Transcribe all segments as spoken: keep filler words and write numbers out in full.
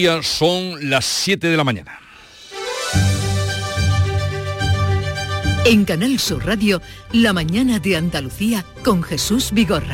Son las siete de la mañana. En Canal Sur Radio, La mañana de Andalucía con Jesús Vigorra.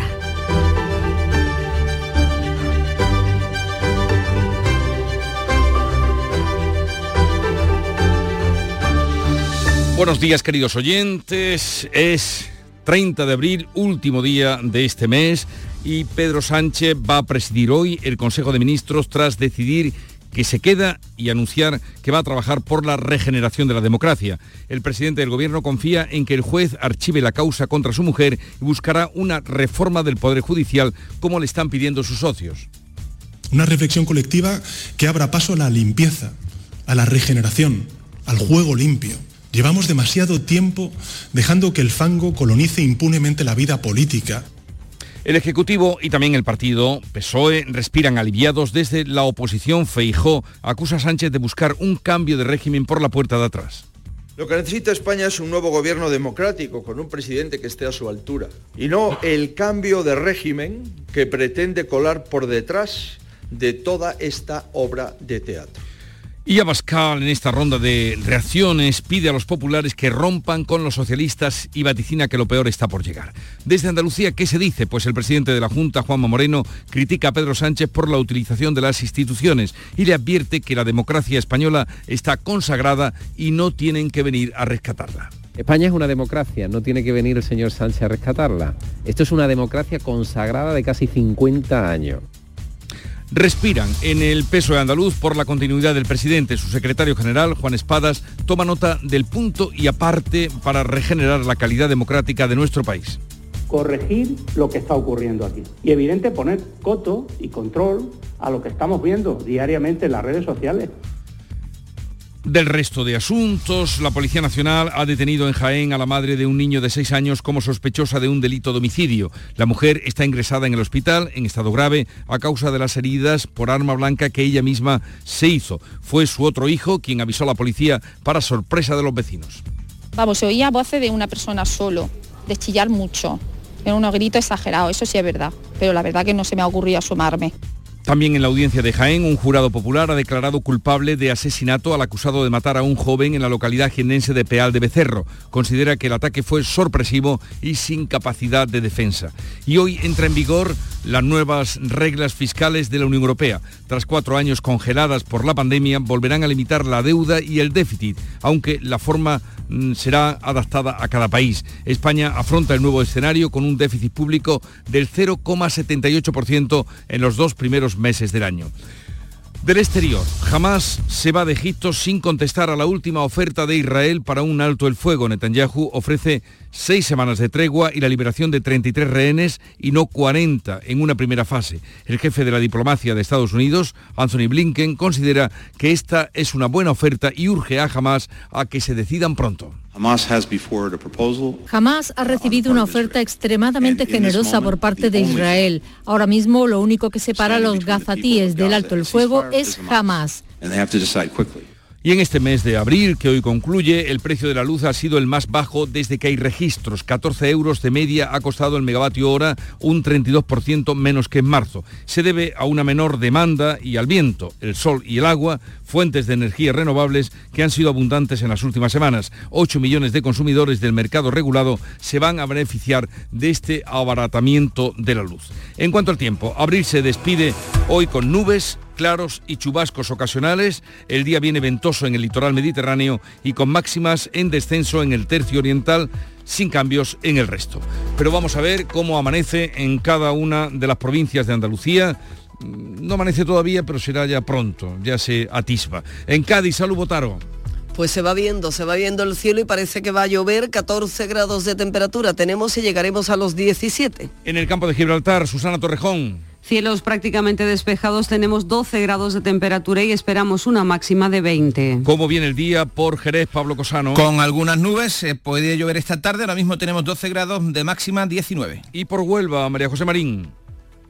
Buenos días, queridos oyentes. Es treinta de abril, último día de este mes, y Pedro Sánchez va a presidir hoy el Consejo de Ministros tras decidir que se queda y anunciar que va a trabajar por la regeneración de la democracia. El presidente del Gobierno confía en que el juez archive la causa contra su mujer y buscará una reforma del Poder Judicial, como le están pidiendo sus socios. Una reflexión colectiva que abra paso a la limpieza, a la regeneración, al juego limpio. Llevamos demasiado tiempo dejando que el fango colonice impunemente la vida política. El Ejecutivo y también el partido P S O E respiran aliviados. Desde la oposición, Feijóo acusa a Sánchez de buscar un cambio de régimen por la puerta de atrás. Lo que necesita España es un nuevo gobierno democrático con un presidente que esté a su altura y no el cambio de régimen que pretende colar por detrás de toda esta obra de teatro. Y Abascal, en esta ronda de reacciones, pide a los populares que rompan con los socialistas y vaticina que lo peor está por llegar. Desde Andalucía, ¿qué se dice? Pues el presidente de la Junta, Juanma Moreno, critica a Pedro Sánchez por la utilización de las instituciones y le advierte que la democracia española está consagrada y no tienen que venir a rescatarla. España es una democracia, no tiene que venir el señor Sánchez a rescatarla. Esto es una democracia consagrada de casi cincuenta años. Respiran en el P S O E andaluz por la continuidad del presidente. Su secretario general, Juan Espadas, toma nota del punto y aparte para regenerar la calidad democrática de nuestro país. Corregir lo que está ocurriendo aquí. Y evidente poner coto y control a lo que estamos viendo diariamente en las redes sociales. Del resto de asuntos, la Policía Nacional ha detenido en Jaén a la madre de un niño de seis años como sospechosa de un delito de homicidio. La mujer está ingresada en el hospital en estado grave a causa de las heridas por arma blanca que ella misma se hizo. Fue su otro hijo quien avisó a la policía para sorpresa de los vecinos. Vamos, se oía voces de una persona solo, de chillar mucho. Eran unos gritos exagerados, eso sí es verdad, pero la verdad que no se me ha ocurrido asomarme. También en la audiencia de Jaén, un jurado popular ha declarado culpable de asesinato al acusado de matar a un joven en la localidad jiennense de Peal de Becerro. Considera que el ataque fue sorpresivo y sin capacidad de defensa. Y hoy entra en vigor las nuevas reglas fiscales de la Unión Europea. Tras cuatro años congeladas por la pandemia, volverán a limitar la deuda y el déficit, aunque la forma mm, será adaptada a cada país. España afronta el nuevo escenario con un déficit público del cero coma setenta y ocho por ciento en los dos primeros meses del año. Del exterior, Hamás se va de Egipto sin contestar a la última oferta de Israel para un alto el fuego. Netanyahu ofrece seis semanas de tregua y la liberación de treinta y tres rehenes y no cuarenta en una primera fase. El jefe de la diplomacia de Estados Unidos, Anthony Blinken, considera que esta es una buena oferta y urge a Hamás a que se decidan pronto. Hamás ha recibido una oferta extremadamente generosa por parte de Israel. Ahora mismo lo único que separa a los gazatíes del alto el fuego es Hamás. Y en este mes de abril, que hoy concluye, el precio de la luz ha sido el más bajo desde que hay registros. catorce euros de media ha costado el megavatio hora, un treinta y dos por ciento menos que en marzo. Se debe a una menor demanda y al viento, el sol y el agua, fuentes de energías renovables que han sido abundantes en las últimas semanas. ocho millones de consumidores del mercado regulado se van a beneficiar de este abaratamiento de la luz. En cuanto al tiempo, abril se despide hoy con nubes, claros y chubascos ocasionales. El día viene ventoso en el litoral mediterráneo y con máximas en descenso en el tercio oriental, sin cambios en el resto. Pero vamos a ver cómo amanece en cada una de las provincias de Andalucía. No amanece todavía, pero será ya pronto, ya se atisba. En Cádiz, Salud Botaro. Pues se va viendo, se va viendo el cielo y parece que va a llover. Catorce grados de temperatura tenemos y llegaremos a los diecisiete. En el campo de Gibraltar, Susana Torrejón. Cielos prácticamente despejados, tenemos doce grados de temperatura y esperamos una máxima de veinte. ¿Cómo viene el día por Jerez, Pablo Cosano? Con algunas nubes, eh, puede llover esta tarde, ahora mismo tenemos doce grados de máxima, diecinueve. Y por Huelva, María José Marín.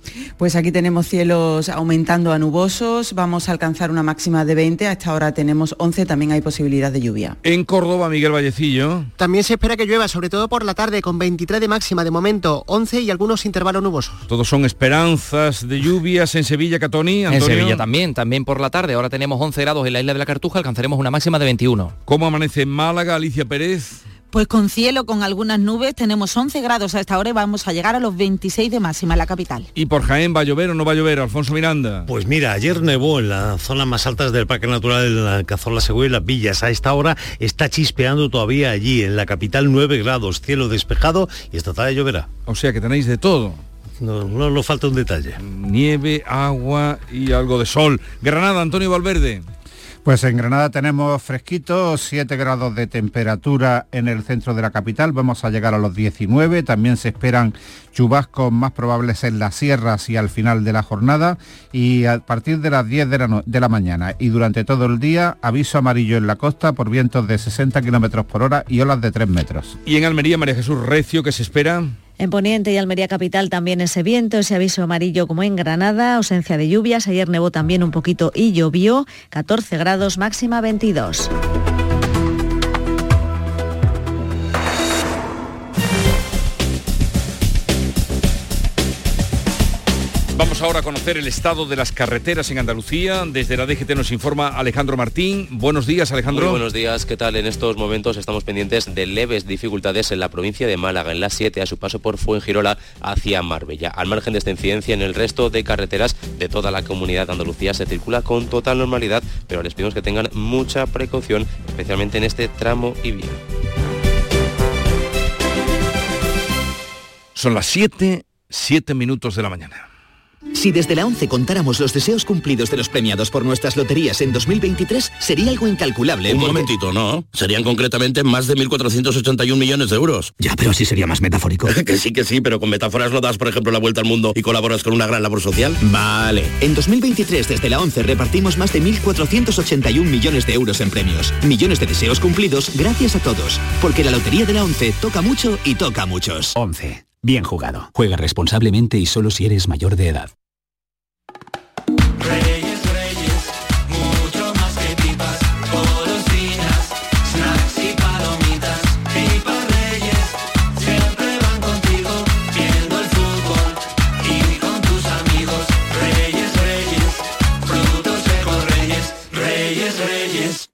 Pues aquí tenemos cielos aumentando a nubosos, vamos a alcanzar una máxima de veinte, a esta hora tenemos once, también hay posibilidad de lluvia. En Córdoba, Miguel Vallecillo. También se espera que llueva, sobre todo por la tarde, con veintitrés de máxima de momento, once y algunos intervalos nubosos. Todos son esperanzas de lluvias. En Sevilla, Catoni, Antonio. En Sevilla también, también por la tarde, ahora tenemos once grados en la isla de la Cartuja, alcanzaremos una máxima de veintiuno. ¿Cómo amanece en Málaga, Alicia Pérez? Pues con cielo, con algunas nubes, tenemos once grados a esta hora y vamos a llegar a los veintiséis de máxima en la capital. ¿Y por Jaén va a llover o no va a llover, Alfonso Miranda? Pues mira, ayer nevó en las zonas más altas del Parque Natural de la Cazorla Segura y Las Villas. A esta hora está chispeando todavía allí, en la capital nueve grados, cielo despejado y esta tarde lloverá. O sea que tenéis de todo. No, no nos falta un detalle. Nieve, agua y algo de sol. Granada, Antonio Valverde. Pues en Granada tenemos fresquito, siete grados de temperatura en el centro de la capital, vamos a llegar a los diecinueve, también se esperan chubascos más probables en las sierras y al final de la jornada, y a partir de las diez de la, no- de la mañana y durante todo el día, aviso amarillo en la costa por vientos de sesenta kilómetros por hora y olas de tres metros. Y en Almería, María Jesús Recio, ¿qué se espera? En Poniente y Almería capital también ese viento, ese aviso amarillo como en Granada, ausencia de lluvias, ayer nevó también un poquito y llovió, catorce grados, máxima veintidós. Vamos ahora a conocer el estado de las carreteras en Andalucía. Desde la D G T nos informa Alejandro Martín. Buenos días, Alejandro. Muy buenos días, ¿qué tal? En estos momentos estamos pendientes de leves dificultades en la provincia de Málaga, en la siete, a su paso por Fuengirola hacia Marbella. Al margen de esta incidencia, en el resto de carreteras de toda la comunidad de Andalucía se circula con total normalidad, pero les pedimos que tengan mucha precaución, especialmente en este tramo y vía. Son las siete, siete minutos de la mañana. Si desde la ONCE contáramos los deseos cumplidos de los premiados por nuestras loterías en dos mil veintitrés, sería algo incalculable. Un porque... momentito, ¿no? Serían concretamente más de mil cuatrocientos ochenta y un millones de euros. Ya, pero así sería más metafórico. Que sí, que sí, pero con metáforas no das, por ejemplo, la vuelta al mundo y colaboras con una gran labor social. Vale. En dos mil veintitrés, desde la ONCE, repartimos más de mil cuatrocientos ochenta y un millones de euros en premios. Millones de deseos cumplidos gracias a todos. Porque la Lotería de la ONCE toca mucho y toca a muchos. ONCE. Bien jugado. Juega responsablemente y solo si eres mayor de edad. Reyes, Reyes, mucho más que pipas, golosinas, snacks y palomitas. Pipas Reyes, siempre van contigo, viendo el fútbol y con tus amigos. Reyes, Reyes, frutos secos Reyes, Reyes, Reyes.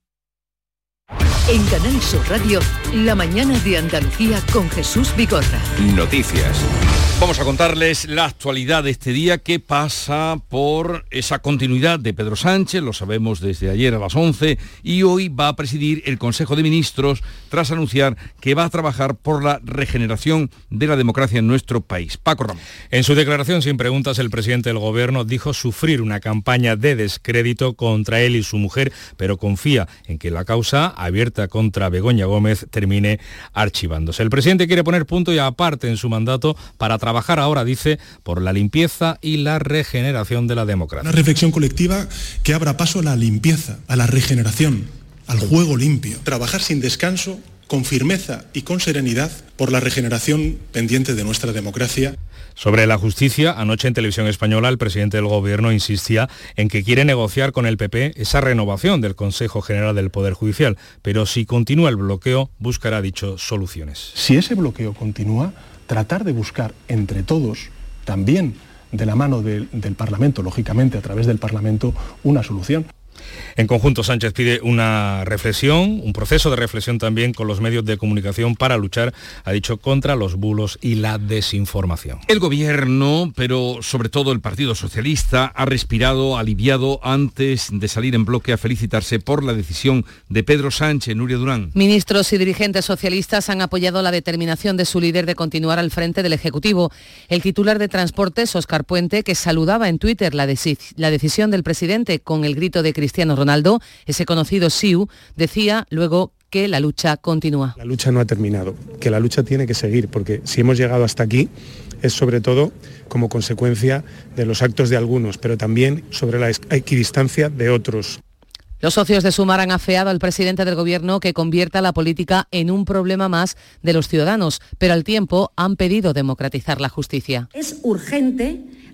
En Canal Sur Radio, la mañana de Andalucía con Jesús Vigorra. Noticias. Vamos a contarles la actualidad de este día que pasa por esa continuidad de Pedro Sánchez, lo sabemos desde ayer a las once, y hoy va a presidir el Consejo de Ministros tras anunciar que va a trabajar por la regeneración de la democracia en nuestro país. Paco Ramón. En su declaración sin preguntas, el presidente del Gobierno dijo sufrir una campaña de descrédito contra él y su mujer, pero confía en que la causa abierta contra Begoña Gómez termine archivándose. El presidente quiere poner punto y aparte en su mandato para trabajar ahora, dice, por la limpieza y la regeneración de la democracia. Una reflexión colectiva que abra paso a la limpieza, a la regeneración, al juego limpio. Trabajar sin descanso, con firmeza y con serenidad por la regeneración pendiente de nuestra democracia. Sobre la justicia, anoche en Televisión Española el presidente del Gobierno insistía en que quiere negociar con el P P esa renovación del Consejo General del Poder Judicial, pero si continúa el bloqueo, buscará, dicho, soluciones. Si ese bloqueo continúa, tratar de buscar entre todos, también de la mano de, del Parlamento, lógicamente a través del Parlamento, una solución. En conjunto, Sánchez pide una reflexión, un proceso de reflexión también con los medios de comunicación para luchar, ha dicho, contra los bulos y la desinformación. El Gobierno, pero sobre todo el Partido Socialista, ha respirado aliviado antes de salir en bloque a felicitarse por la decisión de Pedro Sánchez. Nuria Durán. Ministros y dirigentes socialistas han apoyado la determinación de su líder de continuar al frente del Ejecutivo. El titular de Transportes, Óscar Puente, que saludaba en Twitter la, deci- la decisión del presidente con el grito de Cristiano Ronaldo, ese conocido S I U, decía luego que la lucha continúa. La lucha no ha terminado, que la lucha tiene que seguir, porque si hemos llegado hasta aquí es sobre todo como consecuencia de los actos de algunos, pero también sobre la equidistancia de otros. Los socios de Sumar han afeado al presidente del Gobierno que convierta la política en un problema más de los ciudadanos, pero al tiempo han pedido democratizar la justicia. Es urgente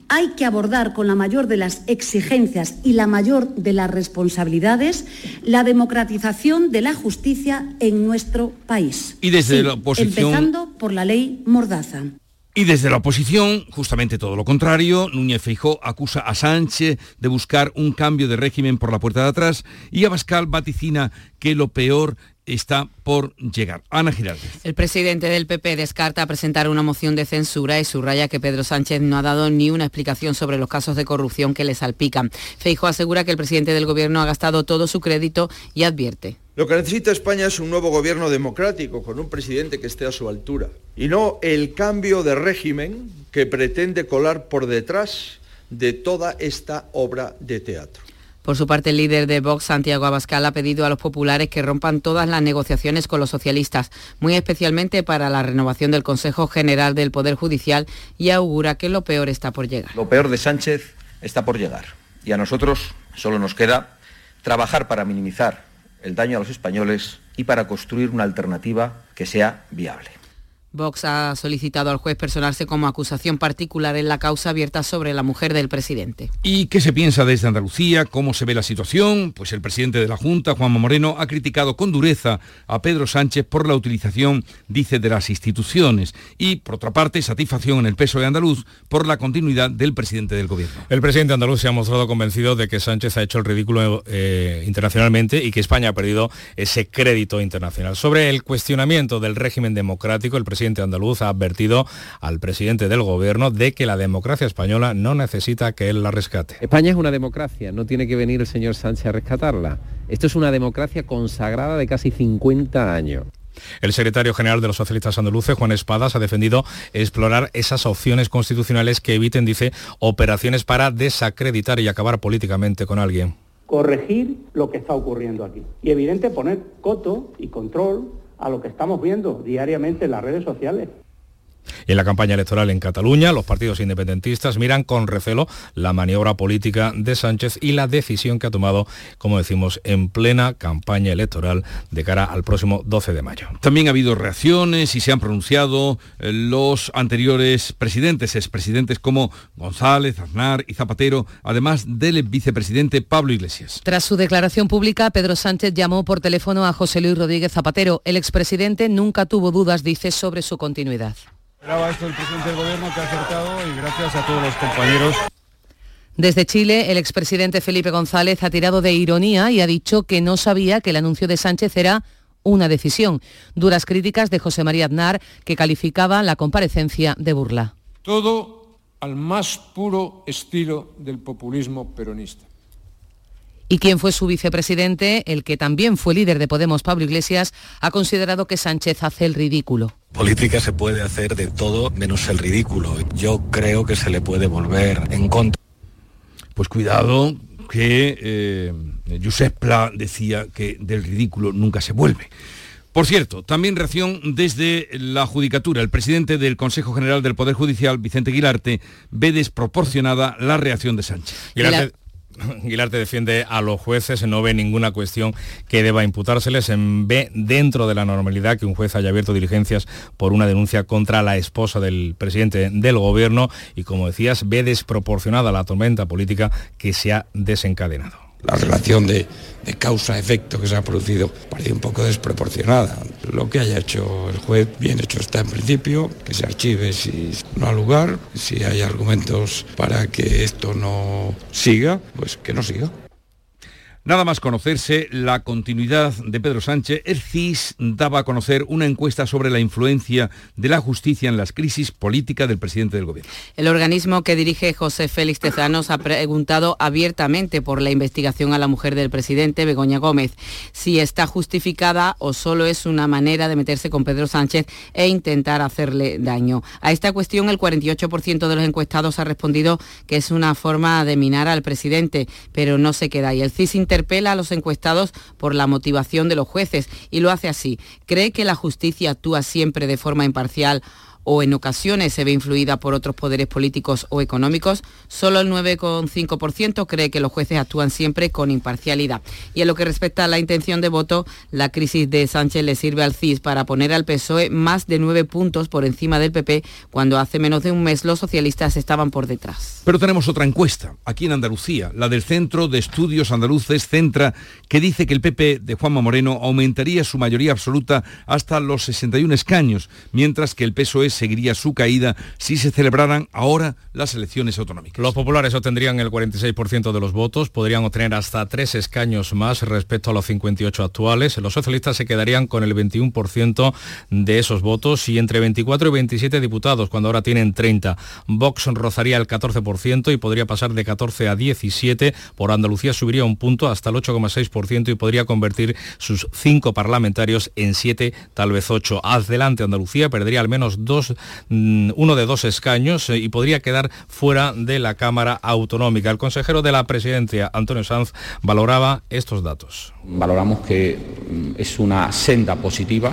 hay que abordar con la mayor de las exigencias y la mayor de las responsabilidades la democratización de la justicia en nuestro país. Y desde Sí, la oposición... empezando por la ley Mordaza. Y desde la oposición, justamente todo lo contrario, Núñez Feijóo acusa a Sánchez de buscar un cambio de régimen por la puerta de atrás y Abascal vaticina que lo peor está por llegar. Ana Giraldez. El presidente del P P descarta presentar una moción de censura y subraya que Pedro Sánchez no ha dado ni una explicación sobre los casos de corrupción que le salpican. Feijóo asegura que el presidente del Gobierno ha gastado todo su crédito y advierte. Lo que necesita España es un nuevo gobierno democrático, con un presidente que esté a su altura, y no el cambio de régimen que pretende colar por detrás de toda esta obra de teatro. Por su parte, el líder de Vox, Santiago Abascal, ha pedido a los populares que rompan todas las negociaciones con los socialistas, muy especialmente para la renovación del Consejo General del Poder Judicial, y augura que lo peor está por llegar. Lo peor de Sánchez está por llegar, y a nosotros solo nos queda trabajar para minimizar el daño a los españoles y para construir una alternativa que sea viable. Vox ha solicitado al juez personarse como acusación particular en la causa abierta sobre la mujer del presidente. ¿Y qué se piensa desde Andalucía? ¿Cómo se ve la situación? Pues el presidente de la Junta, Juanma Moreno, ha criticado con dureza a Pedro Sánchez por la utilización, dice, de las instituciones. Y, por otra parte, satisfacción en el P S O E andaluz por la continuidad del presidente del Gobierno. El presidente andaluz se ha mostrado convencido de que Sánchez ha hecho el ridículo eh, internacionalmente y que España ha perdido ese crédito internacional. Sobre el cuestionamiento del régimen democrático, el presidente El presidente andaluz ha advertido al presidente del Gobierno de que la democracia española no necesita que él la rescate. España es una democracia, no tiene que venir el señor Sánchez a rescatarla. Esto es una democracia consagrada de casi cincuenta años. El secretario general de los socialistas andaluces, Juan Espadas, ha defendido explorar esas opciones constitucionales que eviten, dice, operaciones para desacreditar y acabar políticamente con alguien. Corregir lo que está ocurriendo aquí. Y evidente poner coto y control a lo que estamos viendo diariamente en las redes sociales. En la campaña electoral en Cataluña, los partidos independentistas miran con recelo la maniobra política de Sánchez y la decisión que ha tomado, como decimos, en plena campaña electoral de cara al próximo doce de mayo. También ha habido reacciones y se han pronunciado eh, los anteriores presidentes, expresidentes como González, Aznar y Zapatero, además del vicepresidente Pablo Iglesias. Tras su declaración pública, Pedro Sánchez llamó por teléfono a José Luis Rodríguez Zapatero. El expresidente nunca tuvo dudas, dice, sobre su continuidad. Esperaba esto el presidente del Gobierno, que ha acertado, y gracias a todos los compañeros. Desde Chile, el expresidente Felipe González ha tirado de ironía y ha dicho que no sabía que el anuncio de Sánchez era una decisión. Duras críticas de José María Aznar, que calificaba la comparecencia de burla. Todo al más puro estilo del populismo peronista. Y quien fue su vicepresidente, el que también fue líder de Podemos, Pablo Iglesias, ha considerado que Sánchez hace el ridículo. Política se puede hacer de todo menos el ridículo. Yo creo que se le puede volver en contra. Pues cuidado, que eh, Josep Pla decía que del ridículo nunca se vuelve. Por cierto, también reacción desde la Judicatura. El presidente del Consejo General del Poder Judicial, Vicente Guilarte, ve desproporcionada la reacción de Sánchez. Guilarte... Guilarte defiende a los jueces, no ve ninguna cuestión que deba imputárseles, ve dentro de la normalidad que un juez haya abierto diligencias por una denuncia contra la esposa del presidente del Gobierno y, como decías, ve desproporcionada la tormenta política que se ha desencadenado. La relación de, de causa-efecto que se ha producido parece un poco desproporcionada. Lo que haya hecho el juez, bien hecho está en principio, que se archive si no ha lugar, si hay argumentos para que esto no siga, pues que no siga. Nada más conocerse la continuidad de Pedro Sánchez, el C I S daba a conocer una encuesta sobre la influencia de la justicia en las crisis políticas del presidente del Gobierno. El organismo que dirige José Félix Tezanos ha preguntado abiertamente por la investigación a la mujer del presidente, Begoña Gómez, si está justificada o solo es una manera de meterse con Pedro Sánchez e intentar hacerle daño. A esta cuestión, el cuarenta y ocho por ciento de los encuestados ha respondido que es una forma de minar al presidente, pero no se queda ahí. El C I S interpela a los encuestados por la motivación de los jueces y lo hace así. ¿Cree que la justicia actúa siempre de forma imparcial o en ocasiones se ve influida por otros poderes políticos o económicos, solo el nueve coma cinco por ciento cree que los jueces actúan siempre con imparcialidad. Y en lo que respecta a la intención de voto, la crisis de Sánchez le sirve al C I S para poner al P S O E más de nueve puntos por encima del P P, cuando hace menos de un mes los socialistas estaban por detrás. Pero tenemos otra encuesta, aquí en Andalucía, la del Centro de Estudios Andaluces Centra, que dice que el P P de Juanma Moreno aumentaría su mayoría absoluta hasta los sesenta y un escaños, mientras que el P S O E seguiría su caída si se celebraran ahora las elecciones autonómicas. Los populares obtendrían el cuarenta y seis por ciento de los votos, podrían obtener hasta tres escaños más respecto a los cincuenta y ocho actuales. Los socialistas se quedarían con el veintiuno por ciento de esos votos y entre veinticuatro y veintisiete diputados, cuando ahora tienen treinta. Vox rozaría el catorce por ciento y podría pasar de catorce a diecisiete. Por Andalucía subiría un punto hasta el ocho coma seis por ciento y podría convertir sus cinco parlamentarios en siete, tal vez ocho. Adelante Andalucía perdería al menos dos, uno de dos escaños y podría quedar fuera de la Cámara Autonómica. El consejero de la Presidencia, Antonio Sanz, valoraba estos datos. Valoramos que es una senda positiva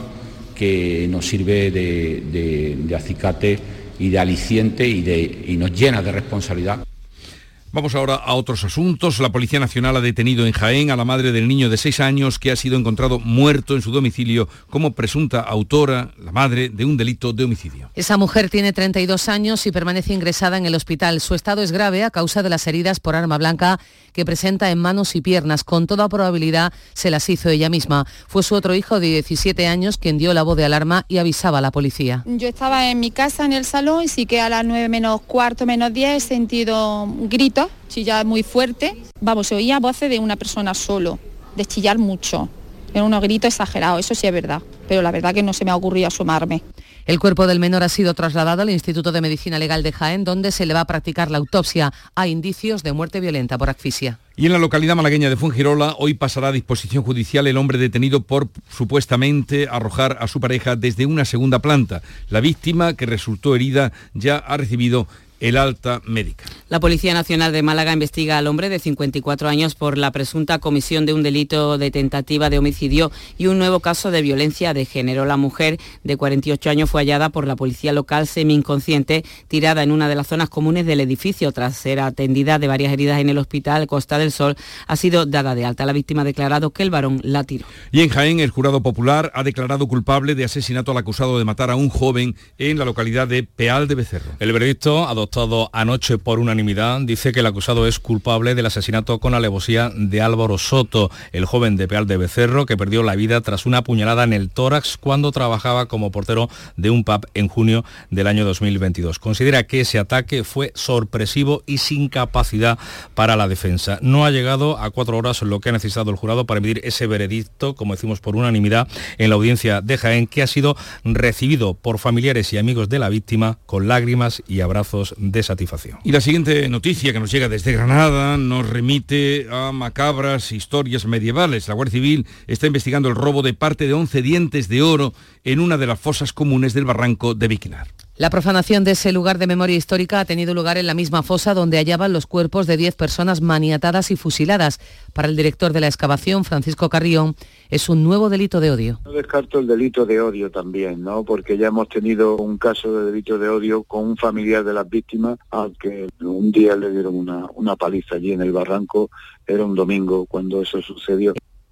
que nos sirve de, de, de acicate y de aliciente y, de, y nos llena de responsabilidad. Vamos ahora a otros asuntos. La Policía Nacional ha detenido en Jaén a la madre del niño de seis años que ha sido encontrado muerto en su domicilio como presunta autora, la madre, de un delito de homicidio. Esa mujer tiene treinta y dos años y permanece ingresada en el hospital. Su estado es grave a causa de las heridas por arma blanca que presenta en manos y piernas. Con toda probabilidad se las hizo ella misma. Fue su otro hijo de diecisiete años quien dio la voz de alarma y avisaba a la policía. Yo estaba en mi casa en el salón y sí que a las nueve menos cuarto, menos diez he sentido gritos, chillar muy fuerte. Vamos, se oía voces de una persona solo, de chillar mucho. Eran unos gritos exagerados, eso sí es verdad, pero la verdad que no se me ha ocurrido asomarme. El cuerpo del menor ha sido trasladado al Instituto de Medicina Legal de Jaén, donde se le va a practicar la autopsia. Hay indicios de muerte violenta por asfixia. Y en la localidad malagueña de Fuengirola, hoy pasará a disposición judicial el hombre detenido por supuestamente arrojar a su pareja desde una segunda planta. La víctima, que resultó herida, ya ha recibido el alta médica. La Policía Nacional de Málaga investiga al hombre de cincuenta y cuatro años por la presunta comisión de un delito de tentativa de homicidio y un nuevo caso de violencia de género. La mujer de cuarenta y ocho años fue hallada por la policía local semi-inconsciente, tirada en una de las zonas comunes del edificio. Tras ser atendida de varias heridas en el hospital Costa del Sol, ha sido dada de alta. La víctima ha declarado que el varón la tiró. Y en Jaén, el jurado popular ha declarado culpable de asesinato al acusado de matar a un joven en la localidad de Peal de Becerro. El veredicto, adoptado anoche por unanimidad, dice que el acusado es culpable del asesinato con alevosía de Álvaro Soto, el joven de Peal de Becerro que perdió la vida tras una puñalada en el tórax cuando trabajaba como portero de un pub en junio del año dos mil veintidós. Considera que ese ataque fue sorpresivo y sin capacidad para la defensa. No ha llegado a cuatro horas lo que ha necesitado el jurado para emitir ese veredicto, como decimos, por unanimidad en la audiencia de Jaén, que ha sido recibido por familiares y amigos de la víctima con lágrimas y abrazos de satisfacción. Y la siguiente noticia, que nos llega desde Granada, nos remite a macabras historias medievales. La Guardia Civil está investigando el robo de parte de once dientes de oro en una de las fosas comunes del barranco de Viquinar. La profanación de ese lugar de memoria histórica ha tenido lugar en la misma fosa donde hallaban los cuerpos de diez personas maniatadas y fusiladas. Para el director de la excavación, Francisco Carrión, es un nuevo delito de odio. No descarto el delito de odio también, ¿no? Porque ya hemos tenido un caso de delito de odio con un familiar de las víctimas al que un día le dieron una, una paliza allí en el barranco. Era un domingo cuando eso sucedió.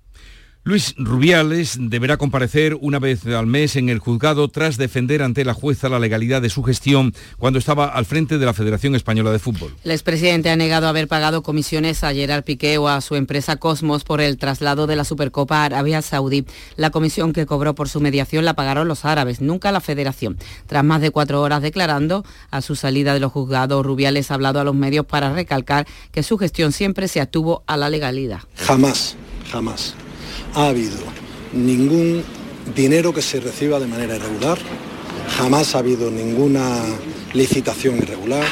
Luis Rubiales deberá comparecer una vez al mes en el juzgado tras defender ante la jueza la legalidad de su gestión cuando estaba al frente de la Federación Española de Fútbol. El expresidente ha negado haber pagado comisiones a Gerard Piqué o a su empresa Cosmos por el traslado de la Supercopa a Arabia Saudí. La comisión que cobró por su mediación la pagaron los árabes, nunca la Federación. Tras más de cuatro horas declarando a su salida de los juzgados, Rubiales ha hablado a los medios para recalcar que su gestión siempre se atuvo a la legalidad. Jamás, jamás ha habido ningún dinero que se reciba de manera irregular, jamás ha habido ninguna licitación irregular.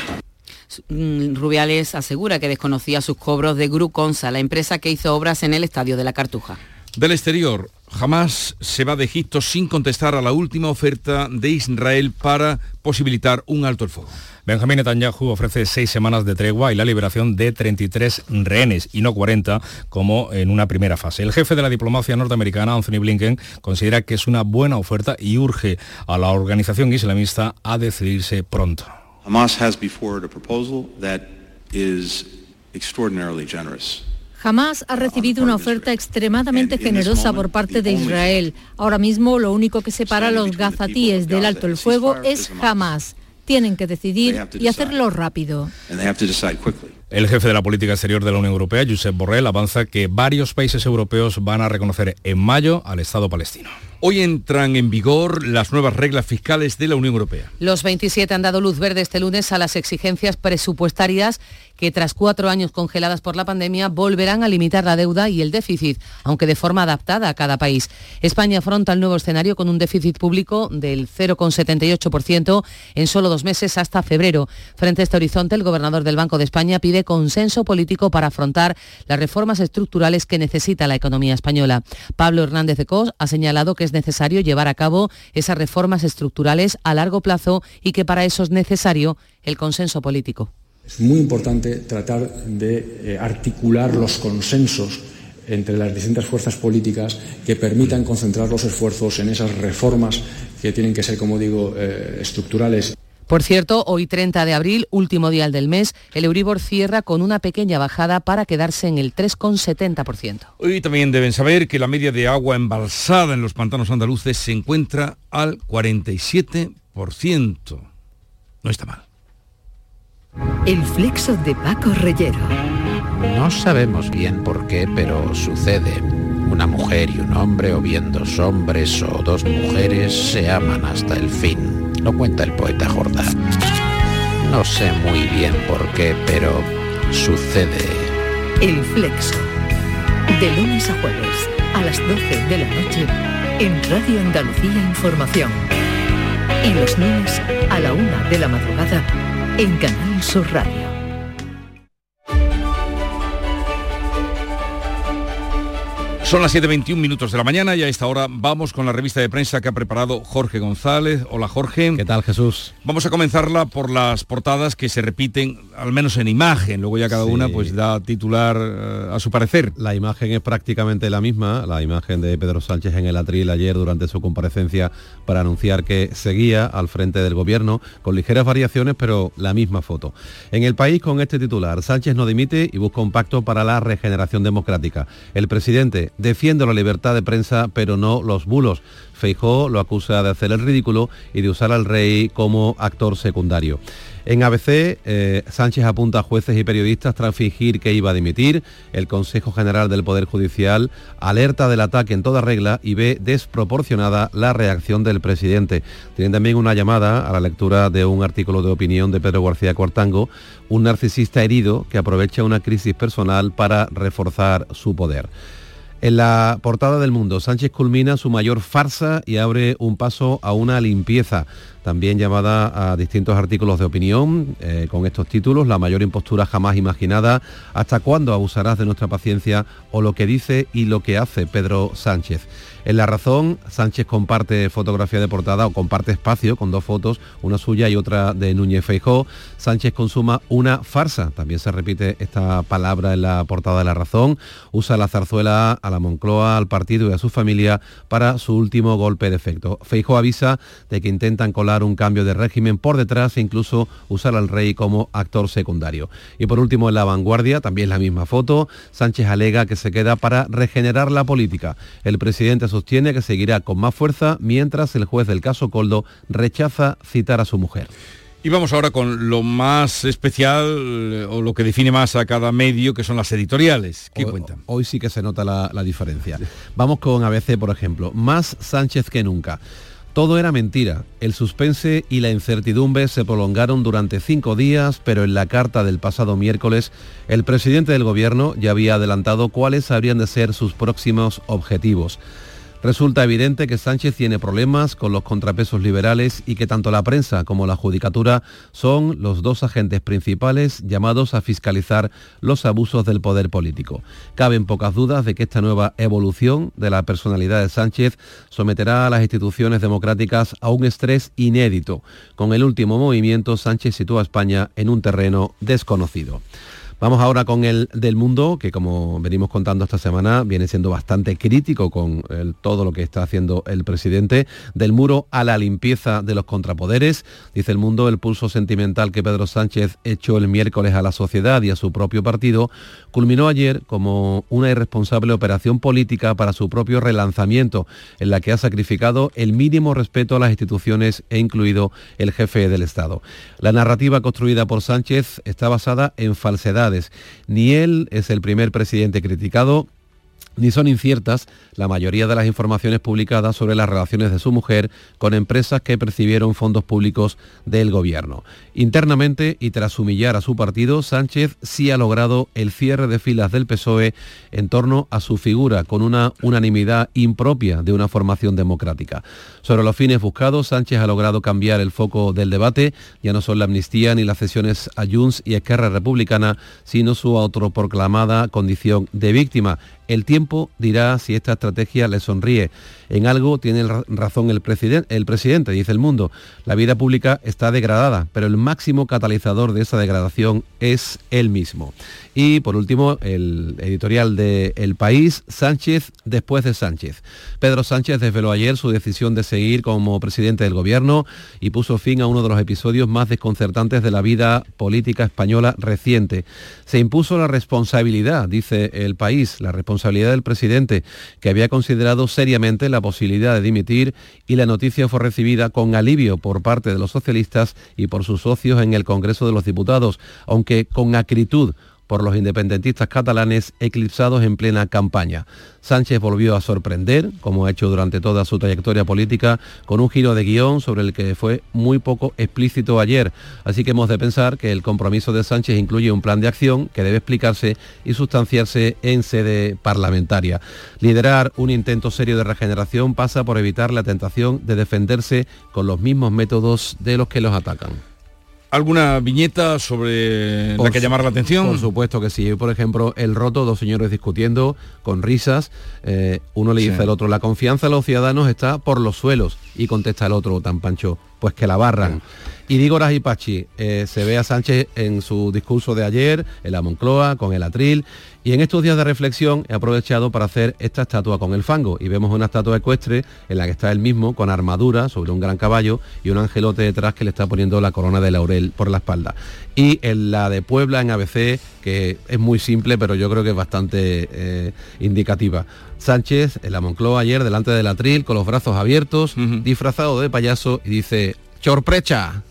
Rubiales asegura que desconocía sus cobros de Gruconsa, la empresa que hizo obras en el Estadio de la Cartuja. Del exterior, Hamás se va de Egipto sin contestar a la última oferta de Israel para posibilitar un alto el fuego. Benjamín Netanyahu ofrece seis semanas de tregua y la liberación de treinta y tres rehenes, y no cuarenta, como en una primera fase. El jefe de la diplomacia norteamericana, Anthony Blinken, considera que es una buena oferta y urge a la organización islamista a decidirse pronto. Hamas has before it a proposal that is extraordinarily generous. Hamás ha recibido una oferta extremadamente generosa por parte de Israel. Ahora mismo lo único que separa a los gazatíes del alto el fuego es Hamás. Tienen que decidir y hacerlo rápido. El jefe de la política exterior de la Unión Europea, Josep Borrell, avanza que varios países europeos van a reconocer en mayo al Estado palestino. Hoy entran en vigor las nuevas reglas fiscales de la Unión Europea. Los veintisiete han dado luz verde este lunes a las exigencias presupuestarias que tras cuatro años congeladas por la pandemia volverán a limitar la deuda y el déficit, aunque de forma adaptada a cada país. España afronta el nuevo escenario con un déficit público del cero coma setenta y ocho por ciento en solo dos meses hasta febrero. Frente a este horizonte, el gobernador del Banco de España pide consenso político para afrontar las reformas estructurales que necesita la economía española. Pablo Hernández de Cos ha señalado que es necesario llevar a cabo esas reformas estructurales a largo plazo y que para eso es necesario el consenso político. Es muy importante tratar de eh, articular los consensos entre las distintas fuerzas políticas que permitan concentrar los esfuerzos en esas reformas que tienen que ser, como digo, eh, estructurales. Por cierto, hoy treinta de abril, último día del mes, el Euribor cierra con una pequeña bajada para quedarse en el tres coma setenta por ciento. Hoy también deben saber que la media de agua embalsada en los pantanos andaluces se encuentra al cuarenta y siete por ciento. No está mal. El flexo de Paco Reyero. No sabemos bien por qué, pero sucede. Una mujer y un hombre, o bien dos hombres o dos mujeres, se aman hasta el fin. Lo cuenta el poeta Jordán. No sé muy bien por qué, pero sucede. El flexo. De lunes a jueves, a las doce de la noche, en Radio Andalucía Información. Y los lunes, a la una de la madrugada, en Canal Sur Radio. Son las siete veintiún minutos de la mañana y a esta hora vamos con la revista de prensa que ha preparado Jorge González. Hola, Jorge. ¿Qué tal, Jesús? Vamos a comenzarla por las portadas que se repiten, al menos en imagen. Luego ya cada sí. una pues da titular uh, a su parecer. La imagen es prácticamente la misma, la imagen de Pedro Sánchez en el atril ayer durante su comparecencia para anunciar que seguía al frente del gobierno, con ligeras variaciones, pero la misma foto. En El País, con este titular: Sánchez no dimite y busca un pacto para la regeneración democrática. El presidente defiende la libertad de prensa, pero no los bulos. Feijóo lo acusa de hacer el ridículo y de usar al rey como actor secundario. En A B C, eh, Sánchez apunta a jueces y periodistas tras fingir que iba a dimitir. El Consejo General del Poder Judicial alerta del ataque en toda regla y ve desproporcionada la reacción del presidente. Tienen también una llamada a la lectura de un artículo de opinión de Pedro García Cuartango, un narcisista herido que aprovecha una crisis personal para reforzar su poder. En la portada del Mundo, Sánchez culmina su mayor farsa y abre un paso a una limpieza, también llamada a distintos artículos de opinión, eh, con estos títulos: la mayor impostura jamás imaginada, ¿hasta cuándo abusarás de nuestra paciencia?, o lo que dice y lo que hace Pedro Sánchez. En La Razón, Sánchez comparte fotografía de portada, o comparte espacio con dos fotos, una suya y otra de Núñez Feijóo. Sánchez consuma una farsa, también se repite esta palabra en la portada de La Razón. Usa la zarzuela a la Moncloa, al partido y a su familia para su último golpe de efecto. Feijóo avisa de que intentan colar un cambio de régimen por detrás e incluso usar al rey como actor secundario. Y por último, en La Vanguardia, también la misma foto, Sánchez alega que se queda para regenerar la política. El presidente sostiene que seguirá con más fuerza, mientras el juez del caso Koldo rechaza citar a su mujer. Y vamos ahora con lo más especial, o lo que define más a cada medio, que son las editoriales. ¿Qué hoy, cuentan? Hoy sí que se nota la, la diferencia. Vamos con A B C, por ejemplo. Más Sánchez que nunca. Todo era mentira. El suspense y la incertidumbre se prolongaron durante cinco días, pero en la carta del pasado miércoles, el presidente del gobierno ya había adelantado cuáles habrían de ser sus próximos objetivos. Resulta evidente que Sánchez tiene problemas con los contrapesos liberales y que tanto la prensa como la judicatura son los dos agentes principales llamados a fiscalizar los abusos del poder político. Caben pocas dudas de que esta nueva evolución de la personalidad de Sánchez someterá a las instituciones democráticas a un estrés inédito. Con el último movimiento, Sánchez sitúa a España en un terreno desconocido. Vamos ahora con el del Mundo, que como venimos contando esta semana, viene siendo bastante crítico con el, todo lo que está haciendo el presidente. Del muro a la limpieza de los contrapoderes. Dice el Mundo, el pulso sentimental que Pedro Sánchez echó el miércoles a la sociedad y a su propio partido, culminó ayer como una irresponsable operación política para su propio relanzamiento, en la que ha sacrificado el mínimo respeto a las instituciones e incluido el jefe del Estado. La narrativa construida por Sánchez está basada en falsedades. Ni él es el primer presidente criticado, ni son inciertas la mayoría de las informaciones publicadas sobre las relaciones de su mujer con empresas que percibieron fondos públicos del gobierno. Internamente y tras humillar a su partido, Sánchez sí ha logrado el cierre de filas del P S O E en torno a su figura, con una unanimidad impropia de una formación democrática. Sobre los fines buscados, Sánchez ha logrado cambiar el foco del debate. Ya no son la amnistía ni las cesiones a Junts y Esquerra Republicana, sino su autoproclamada condición de víctima. El tiempo dirá si esta estrategia le sonríe. En algo tiene razón el, presiden- el presidente, dice El Mundo. La vida pública está degradada, pero el máximo catalizador de esa degradación es él mismo. Y por último, el editorial de El País, Sánchez después de Sánchez. Pedro Sánchez desveló ayer su decisión de seguir como presidente del gobierno y puso fin a uno de los episodios más desconcertantes de la vida política española reciente. Se impuso la responsabilidad, dice El País, la responsabilidad del presidente, que había considerado seriamente la posibilidad de dimitir, y la noticia fue recibida con alivio por parte de los socialistas y por sus socios en el Congreso de los Diputados, aunque con acritud por los independentistas catalanes eclipsados en plena campaña. Sánchez volvió a sorprender, como ha hecho durante toda su trayectoria política, con un giro de guión sobre el que fue muy poco explícito ayer. Así que hemos de pensar que el compromiso de Sánchez incluye un plan de acción que debe explicarse y sustanciarse en sede parlamentaria. Liderar un intento serio de regeneración pasa por evitar la tentación de defenderse con los mismos métodos de los que los atacan. ¿Alguna viñeta sobre por la que llamar la atención? Por supuesto que sí. Por ejemplo, El Roto, dos señores discutiendo con risas. Eh, uno le dice sí. al otro, la confianza de los ciudadanos está por los suelos. Y contesta el otro, tan pancho, pues que la barran. Sí. Y Dígoras y Pachi, eh, se ve a Sánchez en su discurso de ayer, en la Moncloa, con el atril. Y en estos días de reflexión he aprovechado para hacer esta estatua con el fango. Y vemos una estatua ecuestre en la que está él mismo con armadura sobre un gran caballo y un angelote detrás que le está poniendo la corona de laurel por la espalda. Y en la de Puebla, en A B C, que es muy simple, pero yo creo que es bastante eh, indicativa. Sánchez en la Moncloa ayer delante del atril con los brazos abiertos, uh-huh. disfrazado de payaso, y dice, ¡chorprecha!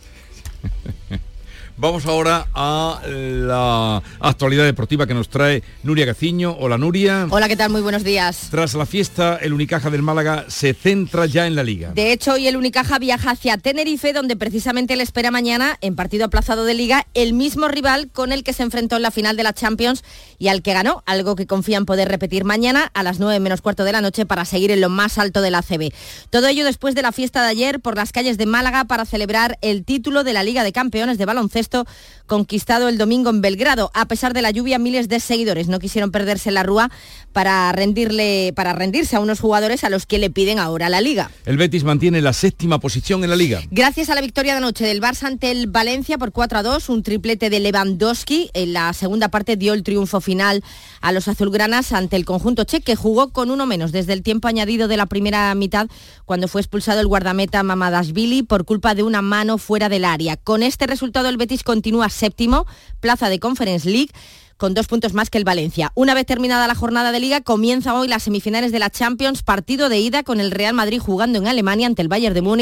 Vamos ahora a la actualidad deportiva que nos trae Nuria Gaciño. Hola, Nuria. Hola, ¿qué tal? Muy buenos días. Tras la fiesta, el Unicaja del Málaga se centra ya en la Liga. De hecho, hoy el Unicaja viaja hacia Tenerife, donde precisamente le espera mañana, en partido aplazado de Liga, el mismo rival con el que se enfrentó en la final de la Champions y al que ganó, algo que confían poder repetir mañana a las nueve menos cuarto de la noche para seguir en lo más alto de la A C B. Todo ello después de la fiesta de ayer por las calles de Málaga para celebrar el título de la Liga de Campeones de baloncesto conquistado el domingo en Belgrado. A pesar de la lluvia, miles de seguidores no quisieron perderse la rúa para rendirle, para rendirse a unos jugadores a los que le piden ahora la Liga. El Betis mantiene la séptima posición en la Liga. Gracias a la victoria de anoche del Barça ante el Valencia por cuatro a dos, un triplete de Lewandowski. En la segunda parte dio el triunfo final a los azulgranas ante el conjunto che, que jugó con uno menos desde el tiempo añadido de la primera mitad, cuando fue expulsado el guardameta Mamadashvili por culpa de una mano fuera del área. Con este resultado el Betis continúa séptimo, plaza de Conference League, con dos puntos más que el Valencia. Una vez terminada la jornada de Liga, comienza hoy las semifinales de la Champions, partido de ida con el Real Madrid jugando en Alemania ante el Bayern de Múnich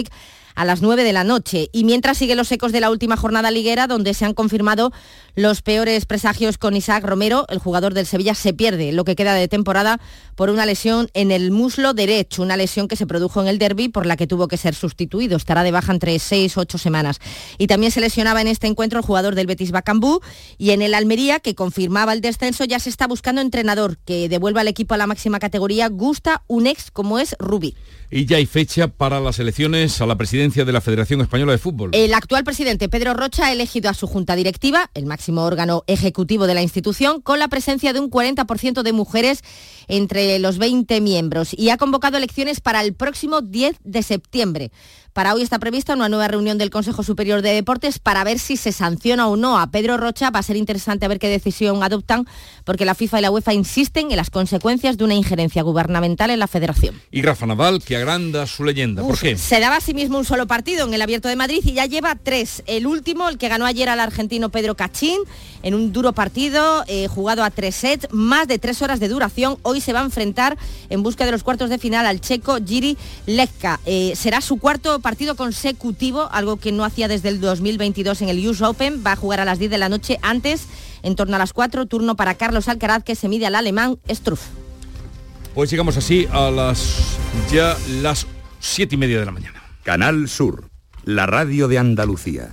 a las nueve de la noche. Y mientras siguen los ecos de la última jornada liguera, donde se han confirmado los peores presagios con Isaac Romero, el jugador del Sevilla se pierde lo que queda de temporada por una lesión en el muslo derecho, una lesión que se produjo en el derbi por la que tuvo que ser sustituido. Estará de baja entre seis o ocho semanas. Y también se lesionaba en este encuentro el jugador del Betis Bacambú, y en el Almería, que confirmaba el descenso, ya se está buscando entrenador que devuelva al equipo a la máxima categoría. Gusta un ex como es Rubí. Y ya hay fecha para las elecciones a la presidencia de la Federación Española de Fútbol. El actual presidente Pedro Rocha ha elegido a su junta directiva, el máximo órgano ejecutivo de la institución, con la presencia de un cuarenta por ciento de mujeres entre los veinte miembros, y ha convocado elecciones para el próximo diez de septiembre. Para hoy está prevista una nueva reunión del Consejo Superior de Deportes para ver si se sanciona o no a Pedro Rocha. Va a ser interesante ver qué decisión adoptan, porque la FIFA y la UEFA insisten en las consecuencias de una injerencia gubernamental en la federación. Y Rafa Nadal, que agranda su leyenda. ¿Por Uf, qué? Se daba a sí mismo un solo partido en el Abierto de Madrid y ya lleva tres. El último, el que ganó ayer al argentino Pedro Cachín, en un duro partido, eh, jugado a tres sets, más de tres horas de duración. Hoy se va a enfrentar en busca de los cuartos de final al checo Jiří Lehča. Eh, será su cuarto partido consecutivo, algo que no hacía desde el dos mil veintidós en el U S Open. Va a jugar a las diez de la noche, antes, en torno a las cuatro, turno para Carlos Alcaraz, que se mide al alemán Struff. Pues llegamos así a las ya las siete y media de la mañana. Canal Sur, la radio de Andalucía.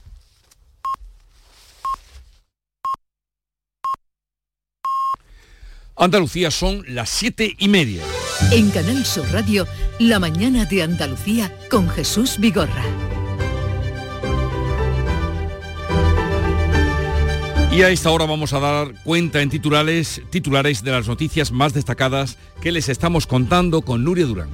Andalucía, son las siete y media. En Canal Sur Radio, la mañana de Andalucía con Jesús Vigorra. Y a esta hora vamos a dar cuenta en titulares, titulares de las noticias más destacadas que les estamos contando con Nuria Durán.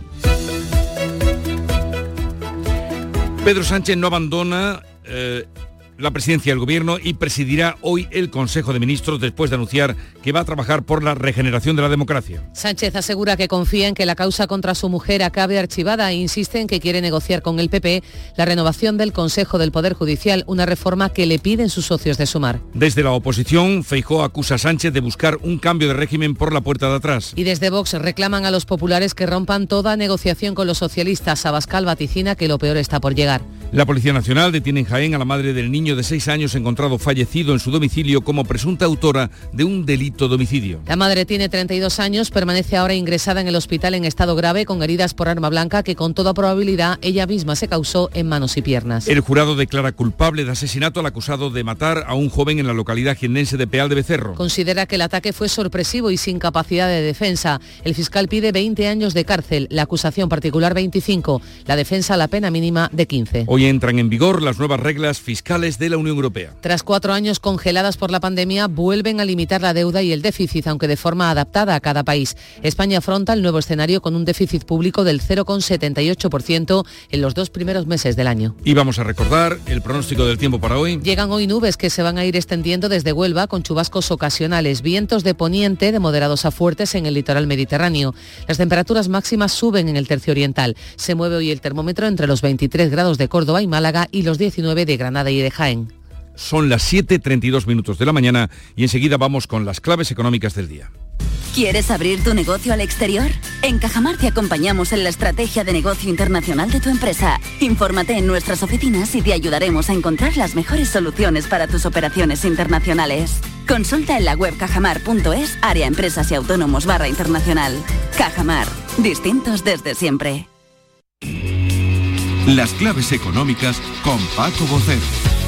Pedro Sánchez no abandona eh, la presidencia del Gobierno y presidirá hoy el Consejo de Ministros después de anunciar que va a trabajar por la regeneración de la democracia. Sánchez asegura que confía en que la causa contra su mujer acabe archivada e insiste en que quiere negociar con el P P la renovación del Consejo del Poder Judicial, una reforma que le piden sus socios de Sumar. Desde la oposición, Feijóo acusa a Sánchez de buscar un cambio de régimen por la puerta de atrás. Y desde Vox reclaman a los populares que rompan toda negociación con los socialistas. Abascal vaticina que lo peor está por llegar. La Policía Nacional detiene en Jaén a la madre del niño de seis años encontrado fallecido en su domicilio como presunta autora de un delito de homicidio. La madre tiene treinta y dos años, permanece ahora ingresada en el hospital en estado grave con heridas por arma blanca que con toda probabilidad ella misma se causó en manos y piernas. El jurado declara culpable de asesinato al acusado de matar a un joven en la localidad jiennense de Peal de Becerro. Considera que el ataque fue sorpresivo y sin capacidad de defensa. El fiscal pide veinte años de cárcel, la acusación particular veinticinco, la defensa la pena mínima de quince. Hoy entran en vigor las nuevas reglas fiscales de la Unión Europea. Tras cuatro años congeladas por la pandemia, vuelven a limitar la deuda y el déficit, aunque de forma adaptada a cada país. España afronta el nuevo escenario con un déficit público del cero coma setenta y ocho por ciento en los dos primeros meses del año. Y vamos a recordar el pronóstico del tiempo para hoy. Llegan hoy nubes que se van a ir extendiendo desde Huelva con chubascos ocasionales, vientos de poniente de moderados a fuertes en el litoral mediterráneo. Las temperaturas máximas suben en el tercio oriental. Se mueve hoy el termómetro entre los veintitrés grados de Córdoba y Málaga y los diecinueve de Granada y de Jaén. Son las siete y treinta y dos minutos de la mañana y enseguida vamos con las claves económicas del día. ¿Quieres abrir tu negocio al exterior? En Cajamar te acompañamos en la estrategia de negocio internacional de tu empresa. Infórmate en nuestras oficinas y te ayudaremos a encontrar las mejores soluciones para tus operaciones internacionales. Consulta en la web cajamar punto es, área empresas y autónomos barra internacional. Cajamar, distintos desde siempre. Las claves económicas con Paco Vocero.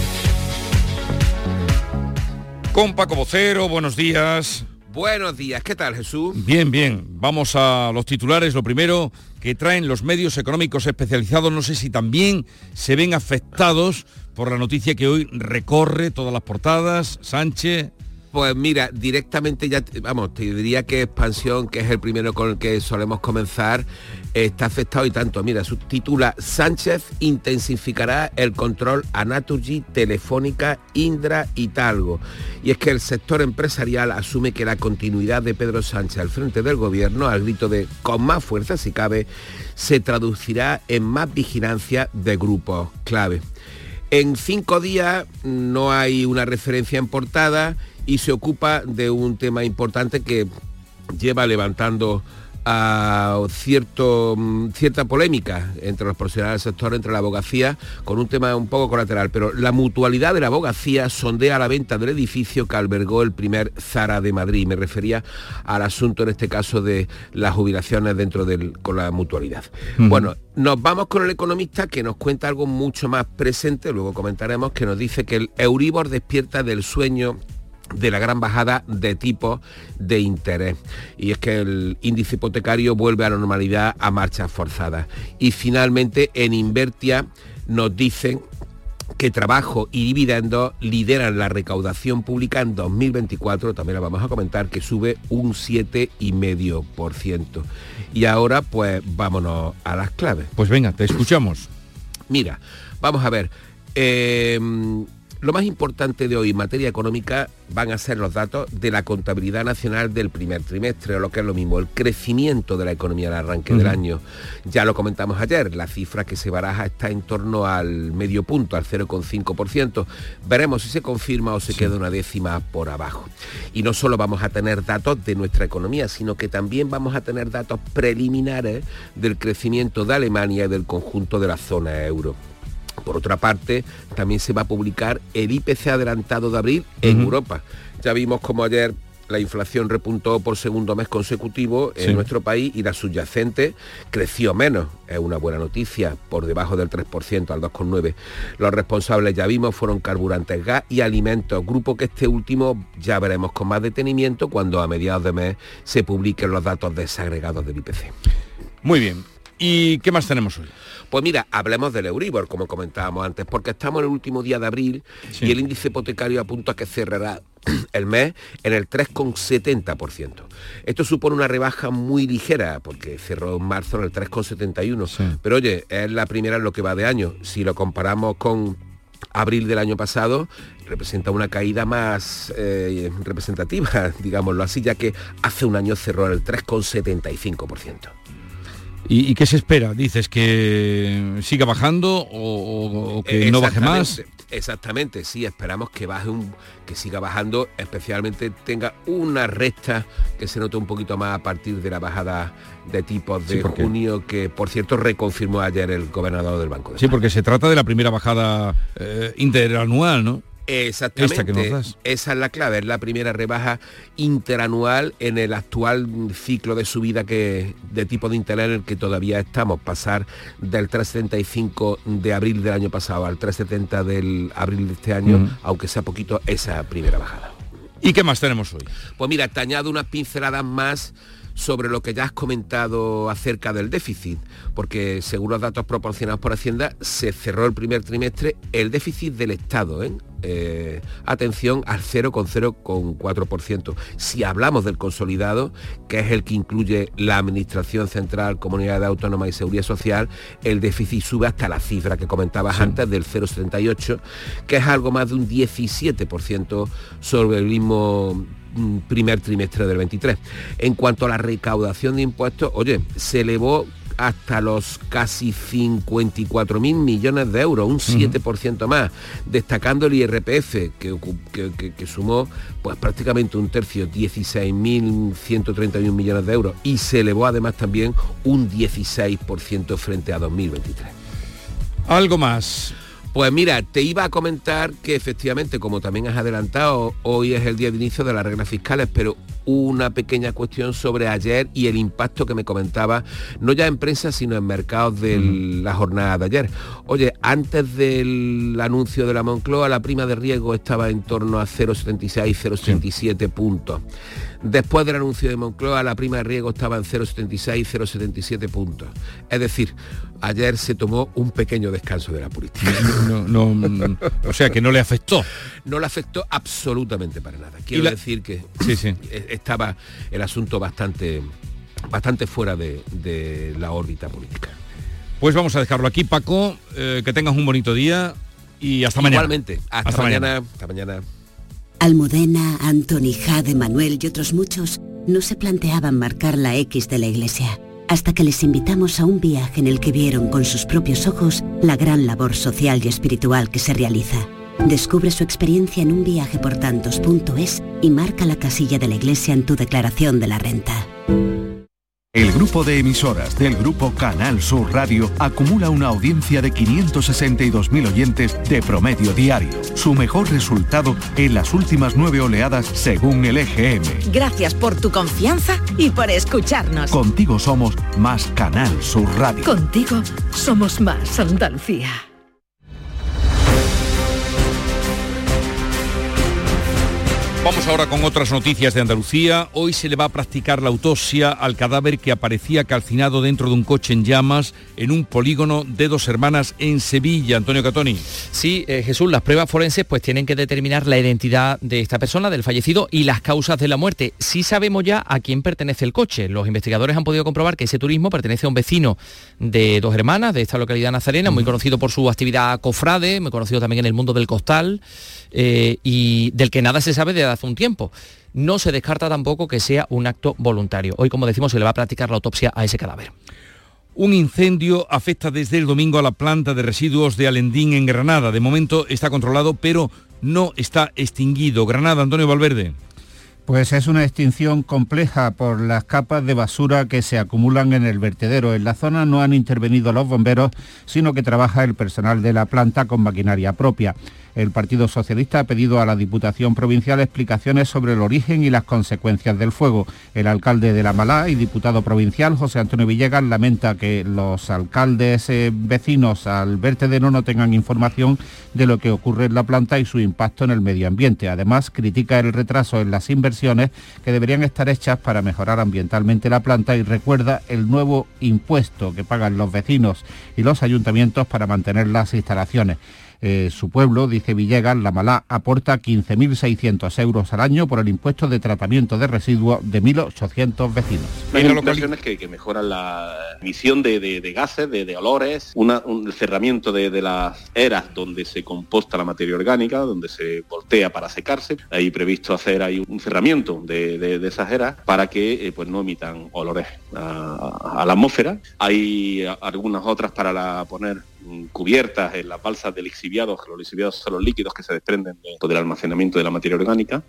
Con Paco Vocero, buenos días. Buenos días, ¿qué tal, Jesús? Bien, bien. Vamos a los titulares. Lo primero que traen los medios económicos especializados, no sé si también se ven afectados por la noticia que hoy recorre todas las portadas. Sánchez. Pues mira, directamente ya, vamos, te diría que Expansión, que es el primero con el que solemos comenzar, está afectado y tanto. Mira, subtitula: Sánchez intensificará el control a Naturgy, Telefónica, Indra y Talgo. Y es que el sector empresarial asume que la continuidad de Pedro Sánchez al frente del gobierno, al grito de con más fuerza si cabe, se traducirá en más vigilancia de grupos clave. En cinco días no hay una referencia en portada y se ocupa de un tema importante que lleva levantando a cierto, cierta polémica entre los profesionales del sector, entre la abogacía, con un tema un poco colateral, pero la mutualidad de la abogacía sondea la venta del edificio que albergó el primer Zara de Madrid. Me refería al asunto, en este caso, de las jubilaciones dentro del, con la mutualidad. Uh-huh. Bueno, nos vamos con el economista, que nos cuenta algo mucho más presente, luego comentaremos, que nos dice que el Euribor despierta del sueño de la gran bajada de tipos de interés, y es que el índice hipotecario vuelve a la normalidad a marchas forzadas. Y finalmente en Invertia nos dicen que trabajo y dividendos lideran la recaudación pública en dos mil veinticuatro, también la vamos a comentar, que sube un siete coma cinco por ciento. Y ahora pues vámonos a las claves. Pues venga, te escuchamos. Mira, vamos a ver, eh, lo más importante de hoy en materia económica van a ser los datos de la contabilidad nacional del primer trimestre, o lo que es lo mismo, el crecimiento de la economía al arranque uh-huh. del año. Ya lo comentamos ayer, la cifra que se baraja está en torno al medio punto, al cero coma cinco por ciento. Veremos si se confirma o se sí. queda una décima por abajo. Y no solo vamos a tener datos de nuestra economía, sino que también vamos a tener datos preliminares del crecimiento de Alemania y del conjunto de la zona euro. Por otra parte, también se va a publicar el I P C adelantado de abril en uh-huh. Europa. Ya vimos como ayer la inflación repuntó por segundo mes consecutivo en sí. nuestro país, y la subyacente creció menos. Es una buena noticia, por debajo del tres por ciento, al dos coma nueve por ciento. Los responsables, ya vimos, fueron carburantes, gas y alimentos, grupo que este último ya veremos con más detenimiento cuando a mediados de mes se publiquen los datos desagregados del I P C. Muy bien. ¿Y qué más tenemos hoy? Pues mira, hablemos del Euribor, como comentábamos antes, porque estamos en el último día de abril sí. y el índice hipotecario apunta a que cerrará el mes en el tres coma setenta por ciento. Esto supone una rebaja muy ligera, porque cerró en marzo en el tres coma setenta y uno por ciento. Sí. Pero oye, es la primera en lo que va de año. Si lo comparamos con abril del año pasado, representa una caída más eh, representativa, digámoslo así, ya que hace un año cerró en el tres coma setenta y cinco por ciento. ¿Y, ¿Y qué se espera? ¿Dices que siga bajando o, o que no baje más? Exactamente, sí, esperamos que baje un, que siga bajando, especialmente tenga una recta que se note un poquito más a partir de la bajada de tipos de sí, junio, que por cierto reconfirmó ayer el gobernador del Banco de Sí, España. Porque se trata de la primera bajada eh, interanual, ¿no? Exactamente, esta que nos das. Esa es la clave, es la primera rebaja interanual en el actual ciclo de subida que, de tipo de interés en el que todavía estamos, pasar del tres coma setenta y cinco de abril del año pasado al tres coma setenta del abril de este año, uh-huh. aunque sea poquito, esa primera bajada. ¿Y qué más tenemos hoy? Pues mira, te añado unas pinceladas más sobre lo que ya has comentado acerca del déficit, porque según los datos proporcionados por Hacienda, se cerró el primer trimestre el déficit del Estado, ¿eh? Eh, atención, al cero coma cero cuatro por ciento. Si hablamos del consolidado, que es el que incluye la Administración Central, Comunidad Autónoma y Seguridad Social, el déficit sube hasta la cifra que comentabas sí. antes del cero coma setenta y ocho, que es algo más de un diecisiete por ciento sobre el mismo primer trimestre del veintitrés. En cuanto a la recaudación de impuestos, oye, se elevó hasta los casi cincuenta y cuatro mil millones de euros, un siete por ciento más, destacando el I R P F, que, que, que, que sumó pues prácticamente un tercio, dieciséis mil ciento treinta y uno millones de euros, y se elevó además también un dieciséis por ciento frente a dos mil veintitrés. Algo más. Pues mira, te iba a comentar que efectivamente, como también has adelantado, hoy es el día de inicio de las reglas fiscales, pero una pequeña cuestión sobre ayer y el impacto que me comentaba, no ya en prensa, sino en mercados de uh-huh. la jornada de ayer. Oye, antes del anuncio de la Moncloa, la prima de riesgo estaba en torno a cero coma setenta y seis, cero coma setenta y siete sí. puntos. Después del anuncio de Moncloa, la prima de riesgo estaba en cero coma setenta y seis, cero coma setenta y siete puntos. Es decir, ayer se tomó un pequeño descanso de la política. No, no, no, o sea, que no le afectó. No le afectó absolutamente para nada. Quiero la... decir que sí, sí. estaba el asunto bastante, bastante fuera de, de la órbita política. Pues vamos a dejarlo aquí, Paco. Eh, que tengas un bonito día y hasta mañana. Igualmente. Hasta, hasta mañana. mañana. Hasta mañana. Almudena, Antoni, Jade, Manuel y otros muchos no se planteaban marcar la X de la iglesia, hasta que les invitamos a un viaje en el que vieron con sus propios ojos la gran labor social y espiritual que se realiza. Descubre su experiencia en unviajeportantos punto es y marca la casilla de la iglesia en tu declaración de la renta. El grupo de emisoras del Grupo Canal Sur Radio acumula una audiencia de quinientos sesenta y dos mil oyentes de promedio diario, su mejor resultado en las últimas nueve oleadas según el E G M. Gracias por tu confianza y por escucharnos. Contigo somos más Canal Sur Radio. Contigo somos más Andalucía. Vamos ahora con otras noticias de Andalucía. Hoy se le va a practicar la autopsia al cadáver que aparecía calcinado dentro de un coche en llamas en un polígono de Dos Hermanas en Sevilla. Antonio Catoni. Sí, eh, Jesús, las pruebas forenses pues tienen que determinar la identidad de esta persona, del fallecido, y las causas de la muerte. Sí sabemos ya a quién pertenece el coche. Los investigadores han podido comprobar que ese turismo pertenece a un vecino de Dos Hermanas, de esta localidad nazarena, muy conocido por su actividad cofrade, muy conocido también en el mundo del costal, eh, y del que nada se sabe de hace un tiempo. No se descarta tampoco que sea un acto voluntario. Hoy, como decimos, se le va a practicar la autopsia a ese cadáver. Un incendio afecta desde el domingo a la planta de residuos de Alendín en Granada. De momento está controlado, pero no está extinguido. Granada, Antonio Valverde. Pues es una extinción compleja por las capas de basura que se acumulan en el vertedero. En la zona no han intervenido los bomberos, sino que trabaja el personal de la planta con maquinaria propia. El Partido Socialista ha pedido a la Diputación Provincial explicaciones sobre el origen y las consecuencias del fuego. El alcalde de La Malá y diputado provincial, José Antonio Villegas, lamenta que los alcaldes eh, vecinos al vertedero no tengan información de lo que ocurre en la planta y su impacto en el medio ambiente. Además, critica el retraso en las inversiones que deberían estar hechas para mejorar ambientalmente la planta y recuerda el nuevo impuesto que pagan los vecinos y los ayuntamientos para mantener las instalaciones. Eh, su pueblo, dice Villegas, La Malá, aporta quince mil seiscientos euros al año por el impuesto de tratamiento de residuos de mil ochocientos vecinos. Hay inversiones que, que mejoran la emisión de, de, de gases, de, de olores, una, un cerramiento de, de las eras donde se composta la materia orgánica, donde se voltea para secarse. Hay previsto hacer ahí un cerramiento de, de, de esas eras para que eh, pues no emitan olores a, a la atmósfera. Hay algunas otras para la, poner cubiertas en las balsas de lixiviados, que los lixiviados son los líquidos que se desprenden de, del almacenamiento de la materia orgánica.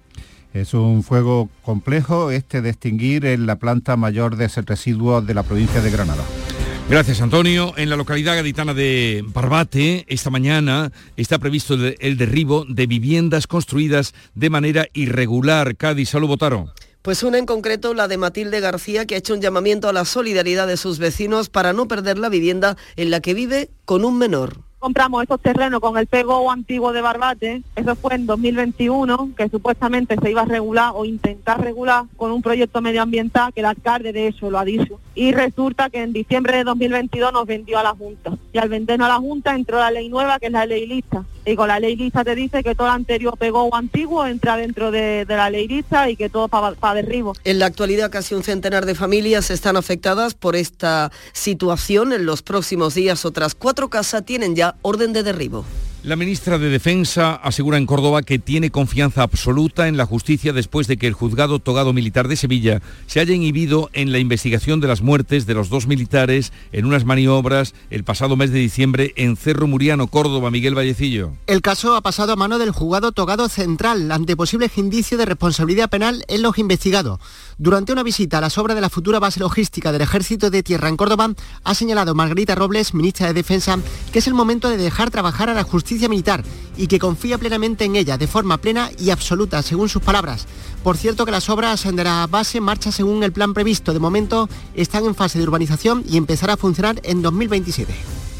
Es un fuego complejo este de extinguir en la planta mayor de residuos de la provincia de Granada. Gracias, Antonio. En la localidad gaditana de Barbate, esta mañana está previsto el, el derribo de viviendas construidas de manera irregular. Cádiz, Salud Botaro. Pues una en concreto, la de Matilde García, que ha hecho un llamamiento a la solidaridad de sus vecinos para no perder la vivienda en la que vive con un menor. Compramos estos terrenos con el P G O antiguo de Barbate, eso fue en dos mil veintiuno, que supuestamente se iba a regular o intentar regular con un proyecto medioambiental que el alcalde de eso lo ha dicho. Y resulta que en diciembre de dos mil veintidós nos vendió a la Junta. Y al vendernos a la Junta entró la ley nueva, que es la ley lista. Y con la ley lista te dice que todo el anterior P G O antiguo entra dentro de, de la ley lista y que todo para pa derribo. En la actualidad casi un centenar de familias están afectadas por esta situación. En los próximos días otras cuatro casas tienen ya orden de derribo. La ministra de Defensa asegura en Córdoba que tiene confianza absoluta en la justicia después de que el Juzgado Togado Militar de Sevilla se haya inhibido en la investigación de las muertes de los dos militares en unas maniobras el pasado mes de diciembre en Cerro Muriano, Córdoba. Miguel Vallecillo. El caso ha pasado a mano del Juzgado Togado Central ante posibles indicios de responsabilidad penal en los investigados. Durante una visita a las obras de la futura base logística del Ejército de Tierra en Córdoba, ha señalado Margarita Robles, ministra de Defensa, que es el momento de dejar trabajar a la justicia militar y que confía plenamente en ella de forma plena y absoluta, según sus palabras. Por cierto que las obras de la base marchan según el plan previsto. De momento están en fase de urbanización y empezará a funcionar en dos mil veintisiete.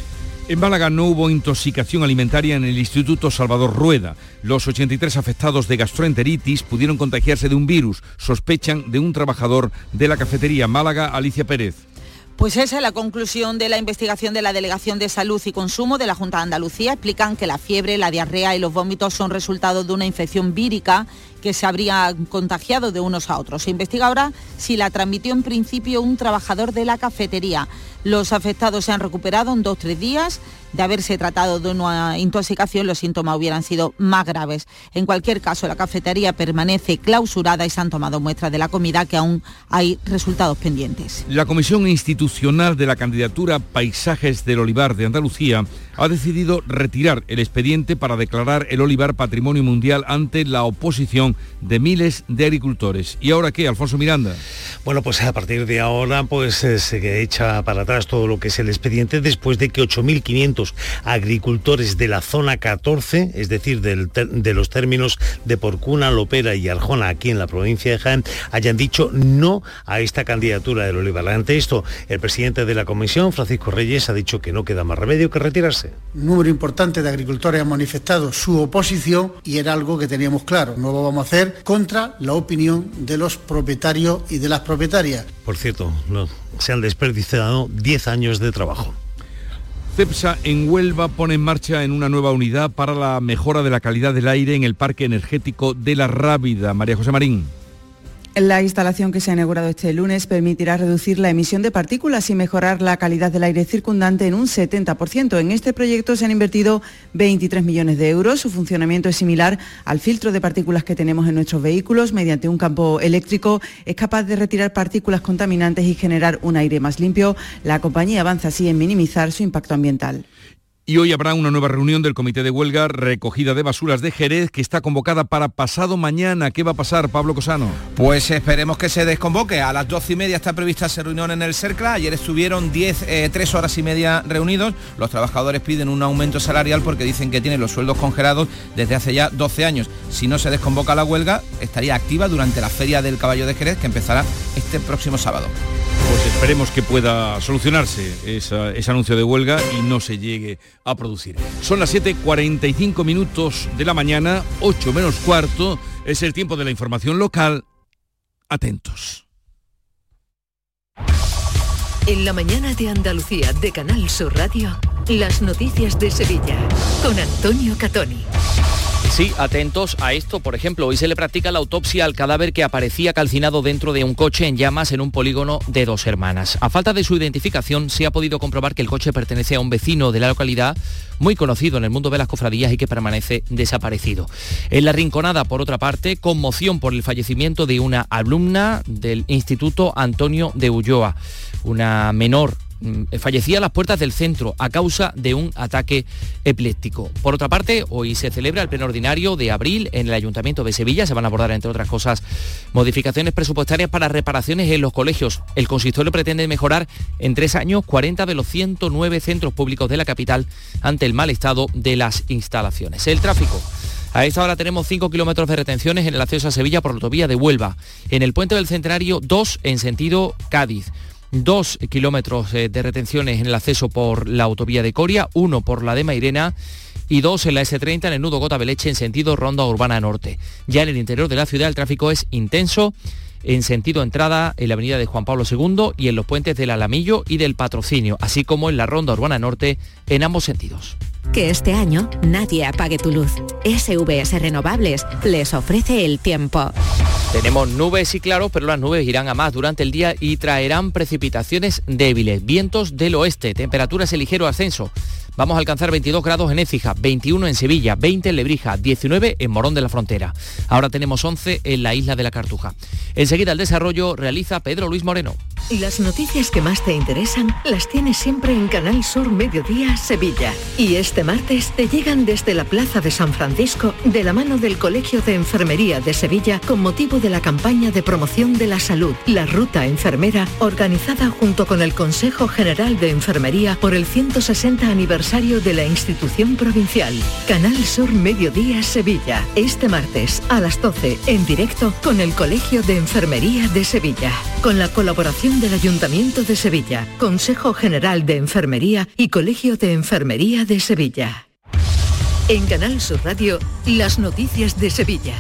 En Málaga no hubo intoxicación alimentaria en el Instituto Salvador Rueda. Los ochenta y tres afectados de gastroenteritis pudieron contagiarse de un virus. Sospechan de un trabajador de la cafetería. Málaga, Alicia Pérez. Pues esa es la conclusión de la investigación de la Delegación de Salud y Consumo de la Junta de Andalucía. Explican que la fiebre, la diarrea y los vómitos son resultado de una infección vírica que se habría contagiado de unos a otros. Se investiga ahora si la transmitió en principio un trabajador de la cafetería. Los afectados se han recuperado en dos o tres días. De haberse tratado de una intoxicación, los síntomas hubieran sido más graves. En cualquier caso, la cafetería permanece clausurada y se han tomado muestras de la comida, que aún hay resultados pendientes. La Comisión Institucional de la Candidatura Paisajes del Olivar de Andalucía ha decidido retirar el expediente para declarar el olivar Patrimonio Mundial ante la oposición opinión de miles de agricultores. ¿Y ahora qué, Alfonso Miranda? Bueno, pues a partir de ahora pues eh, se echa para atrás todo lo que es el expediente después de que ocho mil quinientos agricultores de la zona catorce, es decir, del ter- de los términos de Porcuna, Lopera y Arjona, aquí en la provincia de Jaén, hayan dicho no a esta candidatura del olivar. Ante esto, el presidente de la comisión, Francisco Reyes, ha dicho que no queda más remedio que retirarse. Un número importante de agricultores han manifestado su oposición y era algo que teníamos claro. No lo vamos a hacer contra la opinión de los propietarios y de las propietarias. Por cierto, no, se han desperdiciado diez años de trabajo. CEPSA en Huelva pone en marcha en una nueva unidad para la mejora de la calidad del aire en el parque energético de La Rábida. María José Marín. La instalación que se ha inaugurado este lunes permitirá reducir la emisión de partículas y mejorar la calidad del aire circundante en un setenta por ciento. En este proyecto se han invertido veintitrés millones de euros. Su funcionamiento es similar al filtro de partículas que tenemos en nuestros vehículos. Mediante un campo eléctrico es capaz de retirar partículas contaminantes y generar un aire más limpio. La compañía avanza así en minimizar su impacto ambiental. Y hoy habrá una nueva reunión del Comité de Huelga Recogida de Basuras de Jerez, que está convocada para pasado mañana. ¿Qué va a pasar, Pablo Cosano? Pues esperemos que se desconvoque. A las doce y media está prevista esa reunión en el Cercla. Ayer estuvieron diez, eh, tres horas y media reunidos. Los trabajadores piden un aumento salarial porque dicen que tienen los sueldos congelados desde hace ya doce años. Si no se desconvoca la huelga, estaría activa durante la Feria del Caballo de Jerez, que empezará este próximo sábado. Pues esperemos que pueda solucionarse esa, ese anuncio de huelga y no se llegue a producir. Son las siete cuarenta y cinco minutos de la mañana, ocho menos cuarto, es el tiempo de la información local. Atentos. En la mañana de Andalucía de Canal Sur Radio, las noticias de Sevilla, con Antonio Catoni. Sí, atentos a esto. Por ejemplo, hoy se le practica la autopsia al cadáver que aparecía calcinado dentro de un coche en llamas en un polígono de Dos Hermanas. A falta de su identificación, se ha podido comprobar que el coche pertenece a un vecino de la localidad muy conocido en el mundo de las cofradías y que permanece desaparecido. En La Rinconada, por otra parte, conmoción por el fallecimiento de una alumna del Instituto Antonio de Ulloa, una menor. Fallecía a las puertas del centro a causa de un ataque epiléptico. Por otra parte, hoy se celebra el pleno ordinario de abril en el Ayuntamiento de Sevilla. Se van a abordar, entre otras cosas, modificaciones presupuestarias para reparaciones en los colegios. El consistorio pretende mejorar en tres años cuarenta de los ciento nueve centros públicos de la capital ante el mal estado de las instalaciones. El tráfico. A esta hora tenemos cinco kilómetros de retenciones en el acceso a Sevilla por la autovía de Huelva. En el Puente del Centenario, dos en sentido Cádiz. Dos kilómetros de retenciones en el acceso por la autovía de Coria, uno por la de Mairena y dos en la ese treinta en el nudo Gota Beleche en sentido Ronda Urbana Norte. Ya en el interior de la ciudad el tráfico es intenso en sentido entrada en la avenida de Juan Pablo segundo y en los puentes del Alamillo y del Patrocinio, así como en la Ronda Urbana Norte en ambos sentidos. Que este año nadie apague tu luz. S V S Renovables les ofrece el tiempo. Tenemos nubes y claros, pero las nubes irán a más durante el día y traerán precipitaciones débiles. Vientos del oeste, temperaturas en ligero ascenso. Vamos a alcanzar veintidós grados en Écija, veintiuno en Sevilla, veinte en Lebrija, diecinueve en Morón de la Frontera. Ahora tenemos once en la isla de la Cartuja. Enseguida el desarrollo realiza Pedro Luis Moreno. Las noticias que más te interesan las tienes siempre en Canal Sur Mediodía Sevilla. Y este martes te llegan desde la Plaza de San Francisco de la mano del Colegio de Enfermería de Sevilla con motivo de la campaña de promoción de la salud, la Ruta Enfermera, organizada junto con el Consejo General de Enfermería por el ciento sesenta aniversario de la institución provincial. Canal Sur Mediodía Sevilla. Este martes a las doce en directo con el Colegio de Enfermería de Sevilla. Con la colaboración del Ayuntamiento de Sevilla, Consejo General de Enfermería y Colegio de Enfermería de Sevilla. En Canal Sur Radio, las noticias de Sevilla.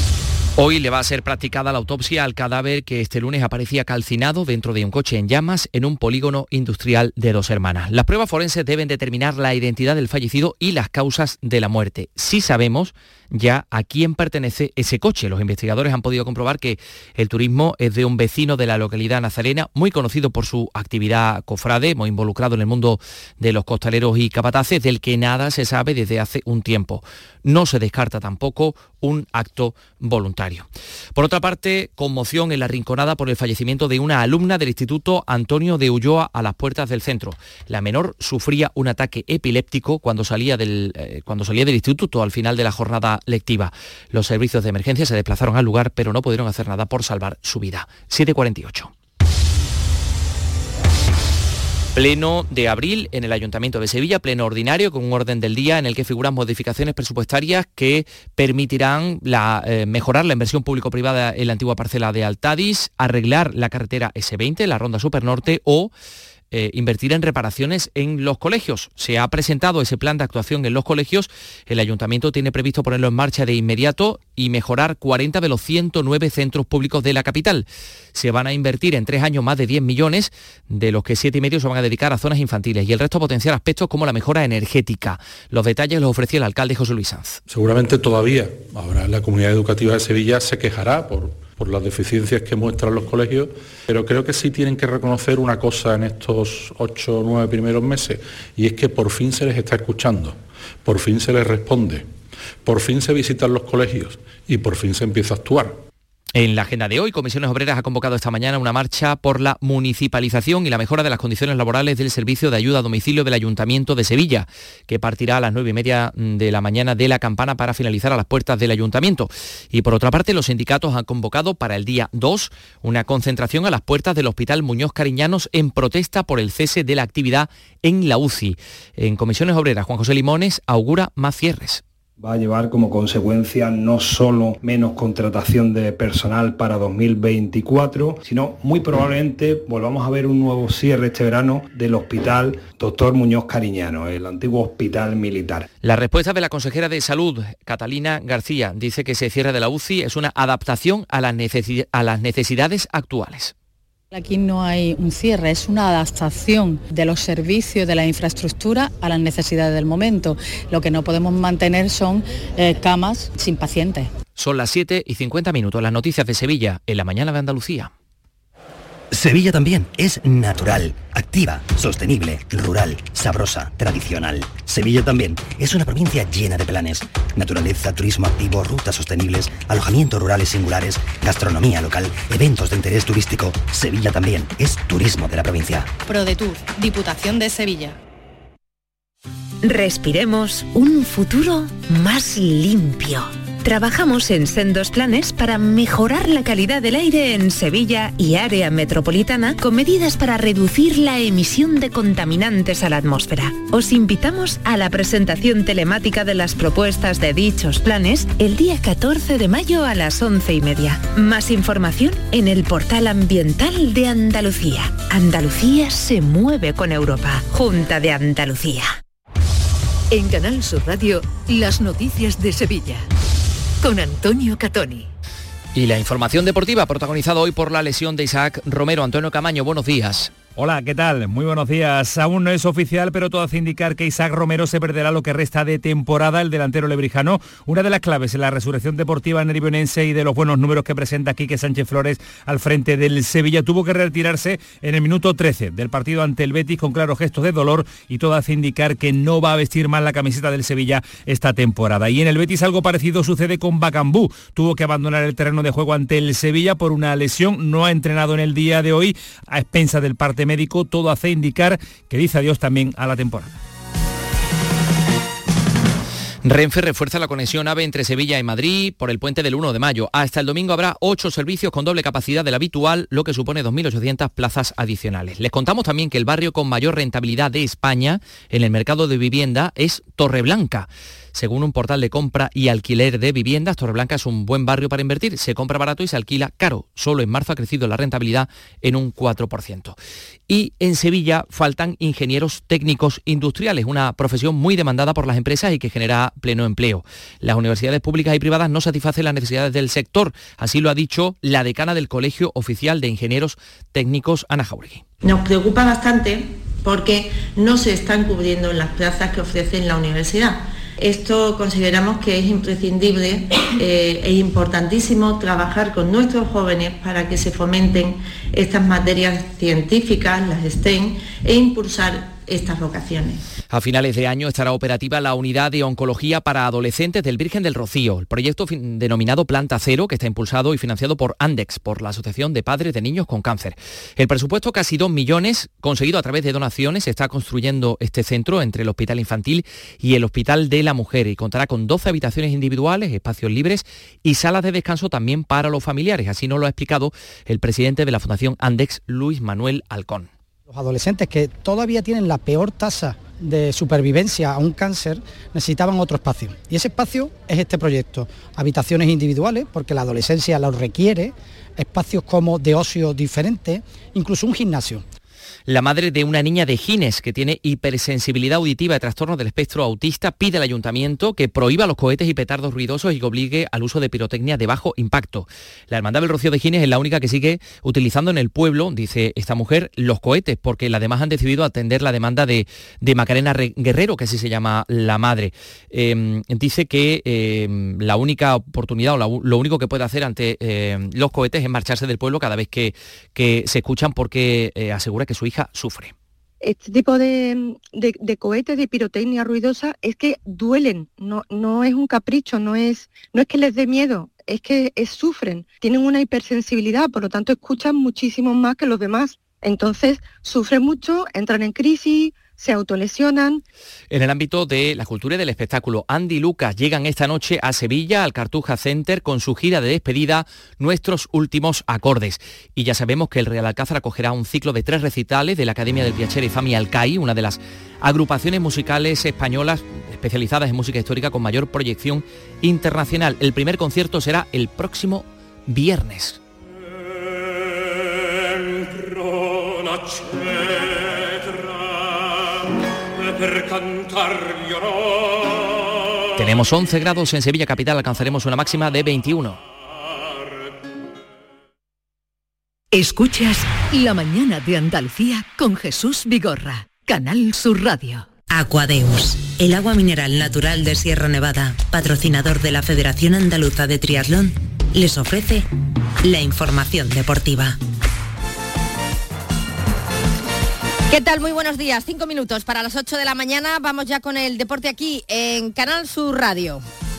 Hoy le va a ser practicada la autopsia al cadáver que este lunes aparecía calcinado dentro de un coche en llamas en un polígono industrial de Dos Hermanas. Las pruebas forenses deben determinar la identidad del fallecido y las causas de la muerte. Sí sabemos ya a quién pertenece ese coche. Los investigadores han podido comprobar que el turismo es de un vecino de la localidad nazarena, muy conocido por su actividad cofrade, muy involucrado en el mundo de los costaleros y capataces, del que nada se sabe desde hace un tiempo. No se descarta tampoco un acto voluntario. voluntario. Por otra parte, conmoción en La Rinconada por el fallecimiento de una alumna del Instituto Antonio de Ulloa a las puertas del centro. La menor sufría un ataque epiléptico cuando salía del, eh, cuando salía del instituto al final de la jornada lectiva. Los servicios de emergencia se desplazaron al lugar, pero no pudieron hacer nada por salvar su vida. siete cuarenta y ocho. Pleno de abril en el Ayuntamiento de Sevilla, pleno ordinario con un orden del día en el que figuran modificaciones presupuestarias que permitirán la, eh, mejorar la inversión público-privada en la antigua parcela de Altadis, arreglar la carretera ese veinte, la Ronda Supernorte o Eh, invertir en reparaciones en los colegios. Se ha presentado ese plan de actuación en los colegios. El Ayuntamiento tiene previsto ponerlo en marcha de inmediato y mejorar cuarenta de los ciento nueve centros públicos de la capital. Se van a invertir en tres años más de diez millones, de los que siete y medio se van a dedicar a zonas infantiles y el resto a potenciar aspectos como la mejora energética. Los detalles los ofrecía el alcalde José Luis Sanz. Seguramente todavía ahora la comunidad educativa de Sevilla se quejará por por las deficiencias que muestran los colegios, pero creo que sí tienen que reconocer una cosa en estos ocho o nueve primeros meses, y es que por fin se les está escuchando, por fin se les responde, por fin se visitan los colegios y por fin se empieza a actuar. En la agenda de hoy, Comisiones Obreras ha convocado esta mañana una marcha por la municipalización y la mejora de las condiciones laborales del servicio de ayuda a domicilio del Ayuntamiento de Sevilla, que partirá a las nueve y media de la mañana de la campana para finalizar a las puertas del Ayuntamiento. Y por otra parte, los sindicatos han convocado para el día dos una concentración a las puertas del Hospital Muñoz Cariñanos en protesta por el cese de la actividad en la U C I. En Comisiones Obreras, Juan José Limones augura más cierres. Va a llevar como consecuencia no solo menos contratación de personal para dos mil veinticuatro, sino muy probablemente volvamos a ver un nuevo cierre este verano del Hospital Doctor Muñoz Cariñano, el antiguo hospital militar. La respuesta de la consejera de Salud, Catalina García, dice que ese cierre de la U C I es una adaptación a las, necesi- a las necesidades actuales. Aquí no hay un cierre, es una adaptación de los servicios, de la infraestructura a las necesidades del momento. Lo que no podemos mantener son eh, camas sin pacientes. Son las siete y cincuenta minutos, las noticias de Sevilla, en la mañana de Andalucía. Sevilla también es natural, activa, sostenible, rural, sabrosa, tradicional. Sevilla también es una provincia llena de planes. Naturaleza, turismo activo, rutas sostenibles, alojamientos rurales singulares, gastronomía local, eventos de interés turístico. Sevilla también es turismo de la provincia. ProDetour, Diputación de Sevilla. Respiremos un futuro más limpio. Trabajamos en sendos planes para mejorar la calidad del aire en Sevilla y área metropolitana con medidas para reducir la emisión de contaminantes a la atmósfera. Os invitamos a la presentación telemática de las propuestas de dichos planes el día catorce de mayo a las once y media. Más información en el portal ambiental de Andalucía. Andalucía se mueve con Europa. Junta de Andalucía. En Canal Sur Radio, las noticias de Sevilla. Con Antonio Catoni. Y la información deportiva protagonizada hoy por la lesión de Isaac Romero. Antonio Camaño, buenos días. Hola, ¿qué tal? Muy buenos días. Aún no es oficial, pero todo hace indicar que Isaac Romero se perderá lo que resta de temporada. El delantero lebrijano, una de las claves en la resurrección deportiva nervionense y de los buenos números que presenta Quique Sánchez Flores al frente del Sevilla, tuvo que retirarse en el minuto trece del partido ante el Betis con claros gestos de dolor, y todo hace indicar que no va a vestir más la camiseta del Sevilla esta temporada. Y en el Betis algo parecido sucede con Bacambú. Tuvo que abandonar el terreno de juego ante el Sevilla por una lesión. No ha entrenado en el día de hoy a expensas del parte médico. Todo hace indicar que dice adiós también a la temporada. Renfe refuerza la conexión AVE entre Sevilla y Madrid por el puente del uno de mayo. Hasta el domingo habrá ocho servicios con doble capacidad de la habitual, lo que supone dos mil ochocientas plazas adicionales. Les contamos también que el barrio con mayor rentabilidad de España en el mercado de vivienda es Torreblanca. Según un portal de compra y alquiler de viviendas, Torreblanca es un buen barrio para invertir. Se compra barato y se alquila caro. Solo en marzo ha crecido la rentabilidad en un cuatro por ciento. Y en Sevilla faltan ingenieros técnicos industriales, una profesión muy demandada por las empresas y que genera pleno empleo. Las universidades públicas y privadas no satisfacen las necesidades del sector. Así lo ha dicho la decana del Colegio Oficial de Ingenieros Técnicos, Ana Jauregui. Nos preocupa bastante porque no se están cubriendo las plazas que ofrece la universidad. Esto consideramos que es imprescindible eh, e importantísimo trabajar con nuestros jóvenes para que se fomenten estas materias científicas, las STEM, e impulsar estas vocaciones. A finales de año estará operativa la unidad de oncología para adolescentes del Virgen del Rocío, el proyecto denominado Planta Cero, que está impulsado y financiado por Andex, por la Asociación de Padres de Niños con Cáncer. El presupuesto, casi dos millones, conseguido a través de donaciones, se está construyendo este centro entre el Hospital Infantil y el Hospital de la Mujer y contará con doce habitaciones individuales, espacios libres y salas de descanso también para los familiares. Así nos lo ha explicado el presidente de la Fundación Andex, Luis Manuel Alcón. Los adolescentes que todavía tienen la peor tasa de supervivencia a un cáncer necesitaban otro espacio. Y ese espacio es este proyecto. Habitaciones individuales, porque la adolescencia lo requiere, espacios como de ocio diferentes, incluso un gimnasio. La madre de una niña de Gines que tiene hipersensibilidad auditiva y trastornos del espectro autista pide al ayuntamiento que prohíba los cohetes y petardos ruidosos y que obligue al uso de pirotecnia de bajo impacto. La Hermandad del Rocío de Gines es la única que sigue utilizando en el pueblo, dice esta mujer, los cohetes, porque las demás han decidido atender la demanda de, de Macarena Guerrero, que así se llama la madre. Eh, dice que eh, la única oportunidad o la, lo único que puede hacer ante eh, los cohetes es marcharse del pueblo cada vez que, que se escuchan, porque eh, asegura que su hija sufre. Este tipo de, de, de cohetes, de pirotecnia ruidosa, es que duelen, no, no es un capricho, no es, no es que les dé miedo, es que es, sufren, tienen una hipersensibilidad, por lo tanto escuchan muchísimo más que los demás. Entonces sufren mucho, entran en crisis, se autolesionan. En el ámbito de la cultura y del espectáculo, Andy y Lucas llegan esta noche a Sevilla, al Cartuja Center, con su gira de despedida, Nuestros Últimos Acordes. Y ya sabemos que el Real Alcázar acogerá un ciclo de tres recitales de la Academia del Piacere Fami Alcai, una de las agrupaciones musicales españolas especializadas en música histórica con mayor proyección internacional. El primer concierto será el próximo viernes. Tenemos once grados en Sevilla capital, alcanzaremos una máxima de veintiuno. Escuchas La Mañana de Andalucía con Jesús Vigorra, Canal Sur Radio. Aquadeus, el agua mineral natural de Sierra Nevada, patrocinador de la Federación Andaluza de Triatlón, les ofrece la información deportiva. ¿Qué tal? Muy buenos días. Cinco minutos para las ocho de la mañana. Vamos ya con el deporte aquí en Canal Sur Radio.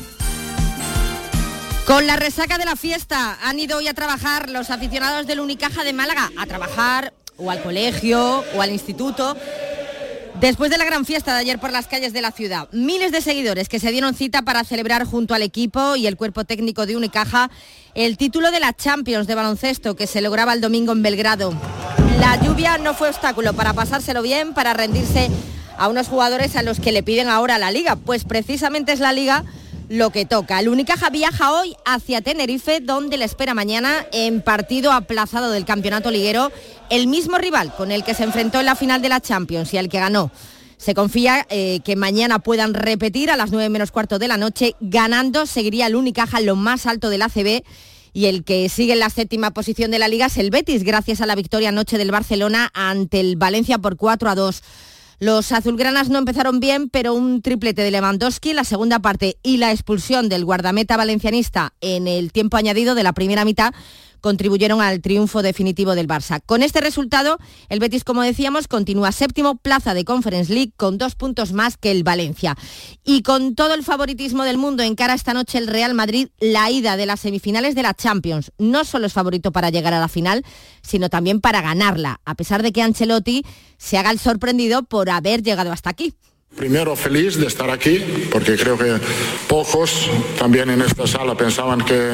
Con la resaca de la fiesta han ido hoy a trabajar los aficionados del Unicaja de Málaga, a trabajar o al colegio o al instituto, después de la gran fiesta de ayer por las calles de la ciudad. Miles de seguidores que se dieron cita para celebrar junto al equipo y el cuerpo técnico de Unicaja el título de la Champions de baloncesto que se lograba el domingo en Belgrado. La lluvia no fue obstáculo para pasárselo bien, para rendirse a unos jugadores a los que le piden ahora la Liga, pues precisamente es la Liga lo que toca. El Unicaja viaja hoy hacia Tenerife, donde le espera mañana en partido aplazado del campeonato liguero el mismo rival con el que se enfrentó en la final de la Champions y al que ganó. Se confía eh, que mañana puedan repetir a las nueve menos cuarto de la noche. Ganando seguiría el Unicaja en lo más alto del A C B, y el que sigue en la séptima posición de la Liga es el Betis, gracias a la victoria anoche del Barcelona ante el Valencia por cuatro a dos. Los azulgranas no empezaron bien, pero un triplete de Lewandowski en la segunda parte y la expulsión del guardameta valencianista en el tiempo añadido de la primera mitad contribuyeron al triunfo definitivo del Barça. Con este resultado, el Betis, como decíamos, continúa séptimo, plaza de Conference League, con dos puntos más que el Valencia. Y con todo el favoritismo del mundo, encara esta noche el Real Madrid la ida de las semifinales de la Champions. No solo es favorito para llegar a la final, sino también para ganarla, a pesar de que Ancelotti se haga el sorprendido por haber llegado hasta aquí. Primero feliz de estar aquí, porque creo que pocos también en esta sala pensaban que,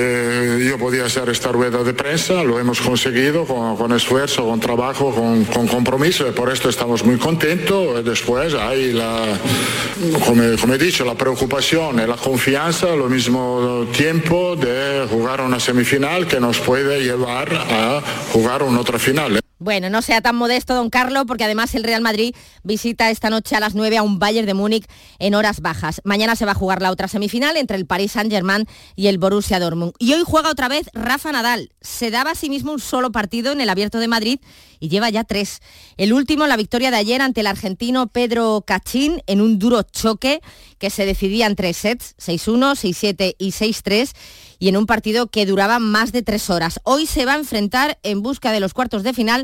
que yo podía hacer esta rueda de prensa. Lo hemos conseguido con, con esfuerzo, con trabajo, con, con compromiso, y por esto estamos muy contentos. Después hay, la, como, como he dicho, la preocupación y la confianza al mismo tiempo de jugar una semifinal que nos puede llevar a jugar una otra final. Bueno, no sea tan modesto, don Carlos, porque además el Real Madrid visita esta noche a las nueve a un Bayern de Múnich en horas bajas. Mañana se va a jugar la otra semifinal entre el Paris Saint-Germain y el Borussia Dortmund. Y hoy juega otra vez Rafa Nadal. Se daba a sí mismo un solo partido en el Abierto de Madrid y lleva ya tres. El último, la victoria de ayer ante el argentino Pedro Cachín en un duro choque que se decidía en tres sets, seis uno, seis siete y seis tres, y en un partido que duraba más de tres horas. Hoy se va a enfrentar en busca de los cuartos de final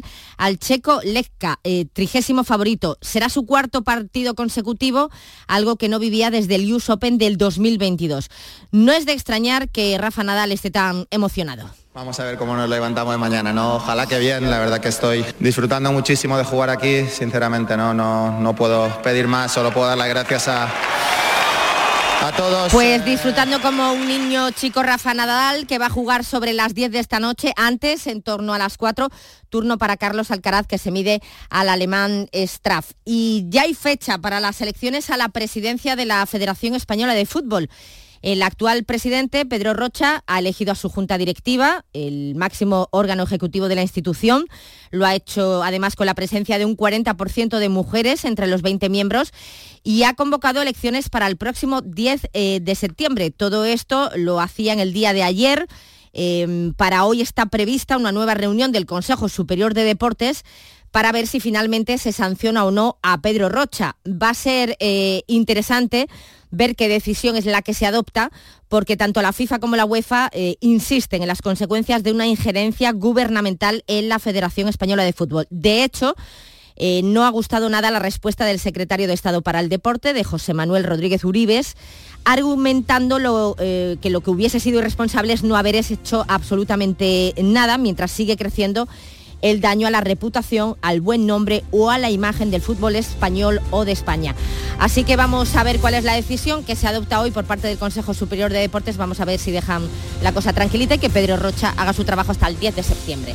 al checo Lechka, eh, trigésimo favorito. Será su cuarto partido consecutivo, algo que no vivía desde el U S Open del dos mil veintidós. No es de extrañar que Rafa Nadal esté tan emocionado. Vamos a ver cómo nos levantamos de mañana, ¿no? Ojalá que bien, la verdad que estoy disfrutando muchísimo de jugar aquí, sinceramente no, no, no puedo pedir más, solo puedo dar las gracias a, a todos. Pues disfrutando como un niño chico Rafa Nadal, que va a jugar sobre las diez de esta noche, antes, en torno a las cuatro, turno para Carlos Alcaraz, que se mide al alemán Straff. Y ya hay fecha para las elecciones a la presidencia de la Federación Española de Fútbol. El actual presidente, Pedro Rocha, ha elegido a su junta directiva, el máximo órgano ejecutivo de la institución. Lo ha hecho además con la presencia de un cuarenta por ciento de mujeres entre los veinte miembros y ha convocado elecciones para el próximo diez de septiembre. Todo esto lo hacía en el día de ayer. Eh, para hoy está prevista una nueva reunión del Consejo Superior de Deportes para ver si finalmente se sanciona o no a Pedro Rocha. Va a ser eh, interesante ver qué decisión es la que se adopta, porque tanto la FIFA como la UEFA eh, insisten en las consecuencias de una injerencia gubernamental en la Federación Española de Fútbol. De hecho, eh, no ha gustado nada la respuesta del secretario de Estado para el Deporte, de José Manuel Rodríguez Uribes, argumentando lo, eh, que lo que hubiese sido irresponsable es no haber hecho absolutamente nada, mientras sigue creciendo el daño a la reputación, al buen nombre o a la imagen del fútbol español o de España. Así que vamos a ver cuál es la decisión que se adopta hoy por parte del Consejo Superior de Deportes. Vamos a ver si dejan la cosa tranquilita y que Pedro Rocha haga su trabajo hasta el diez de septiembre.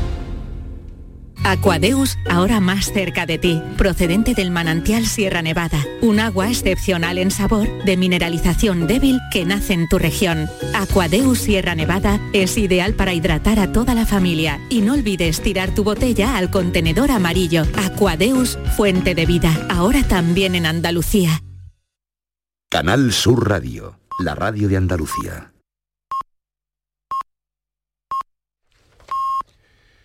Aquadeus, ahora más cerca de ti, procedente del manantial Sierra Nevada, un agua excepcional en sabor, de mineralización débil que nace en tu región. Aquadeus Sierra Nevada es ideal para hidratar a toda la familia y no olvides tirar tu botella al contenedor amarillo. Aquadeus, fuente de vida, ahora también en Andalucía. Canal Sur Radio, la radio de Andalucía.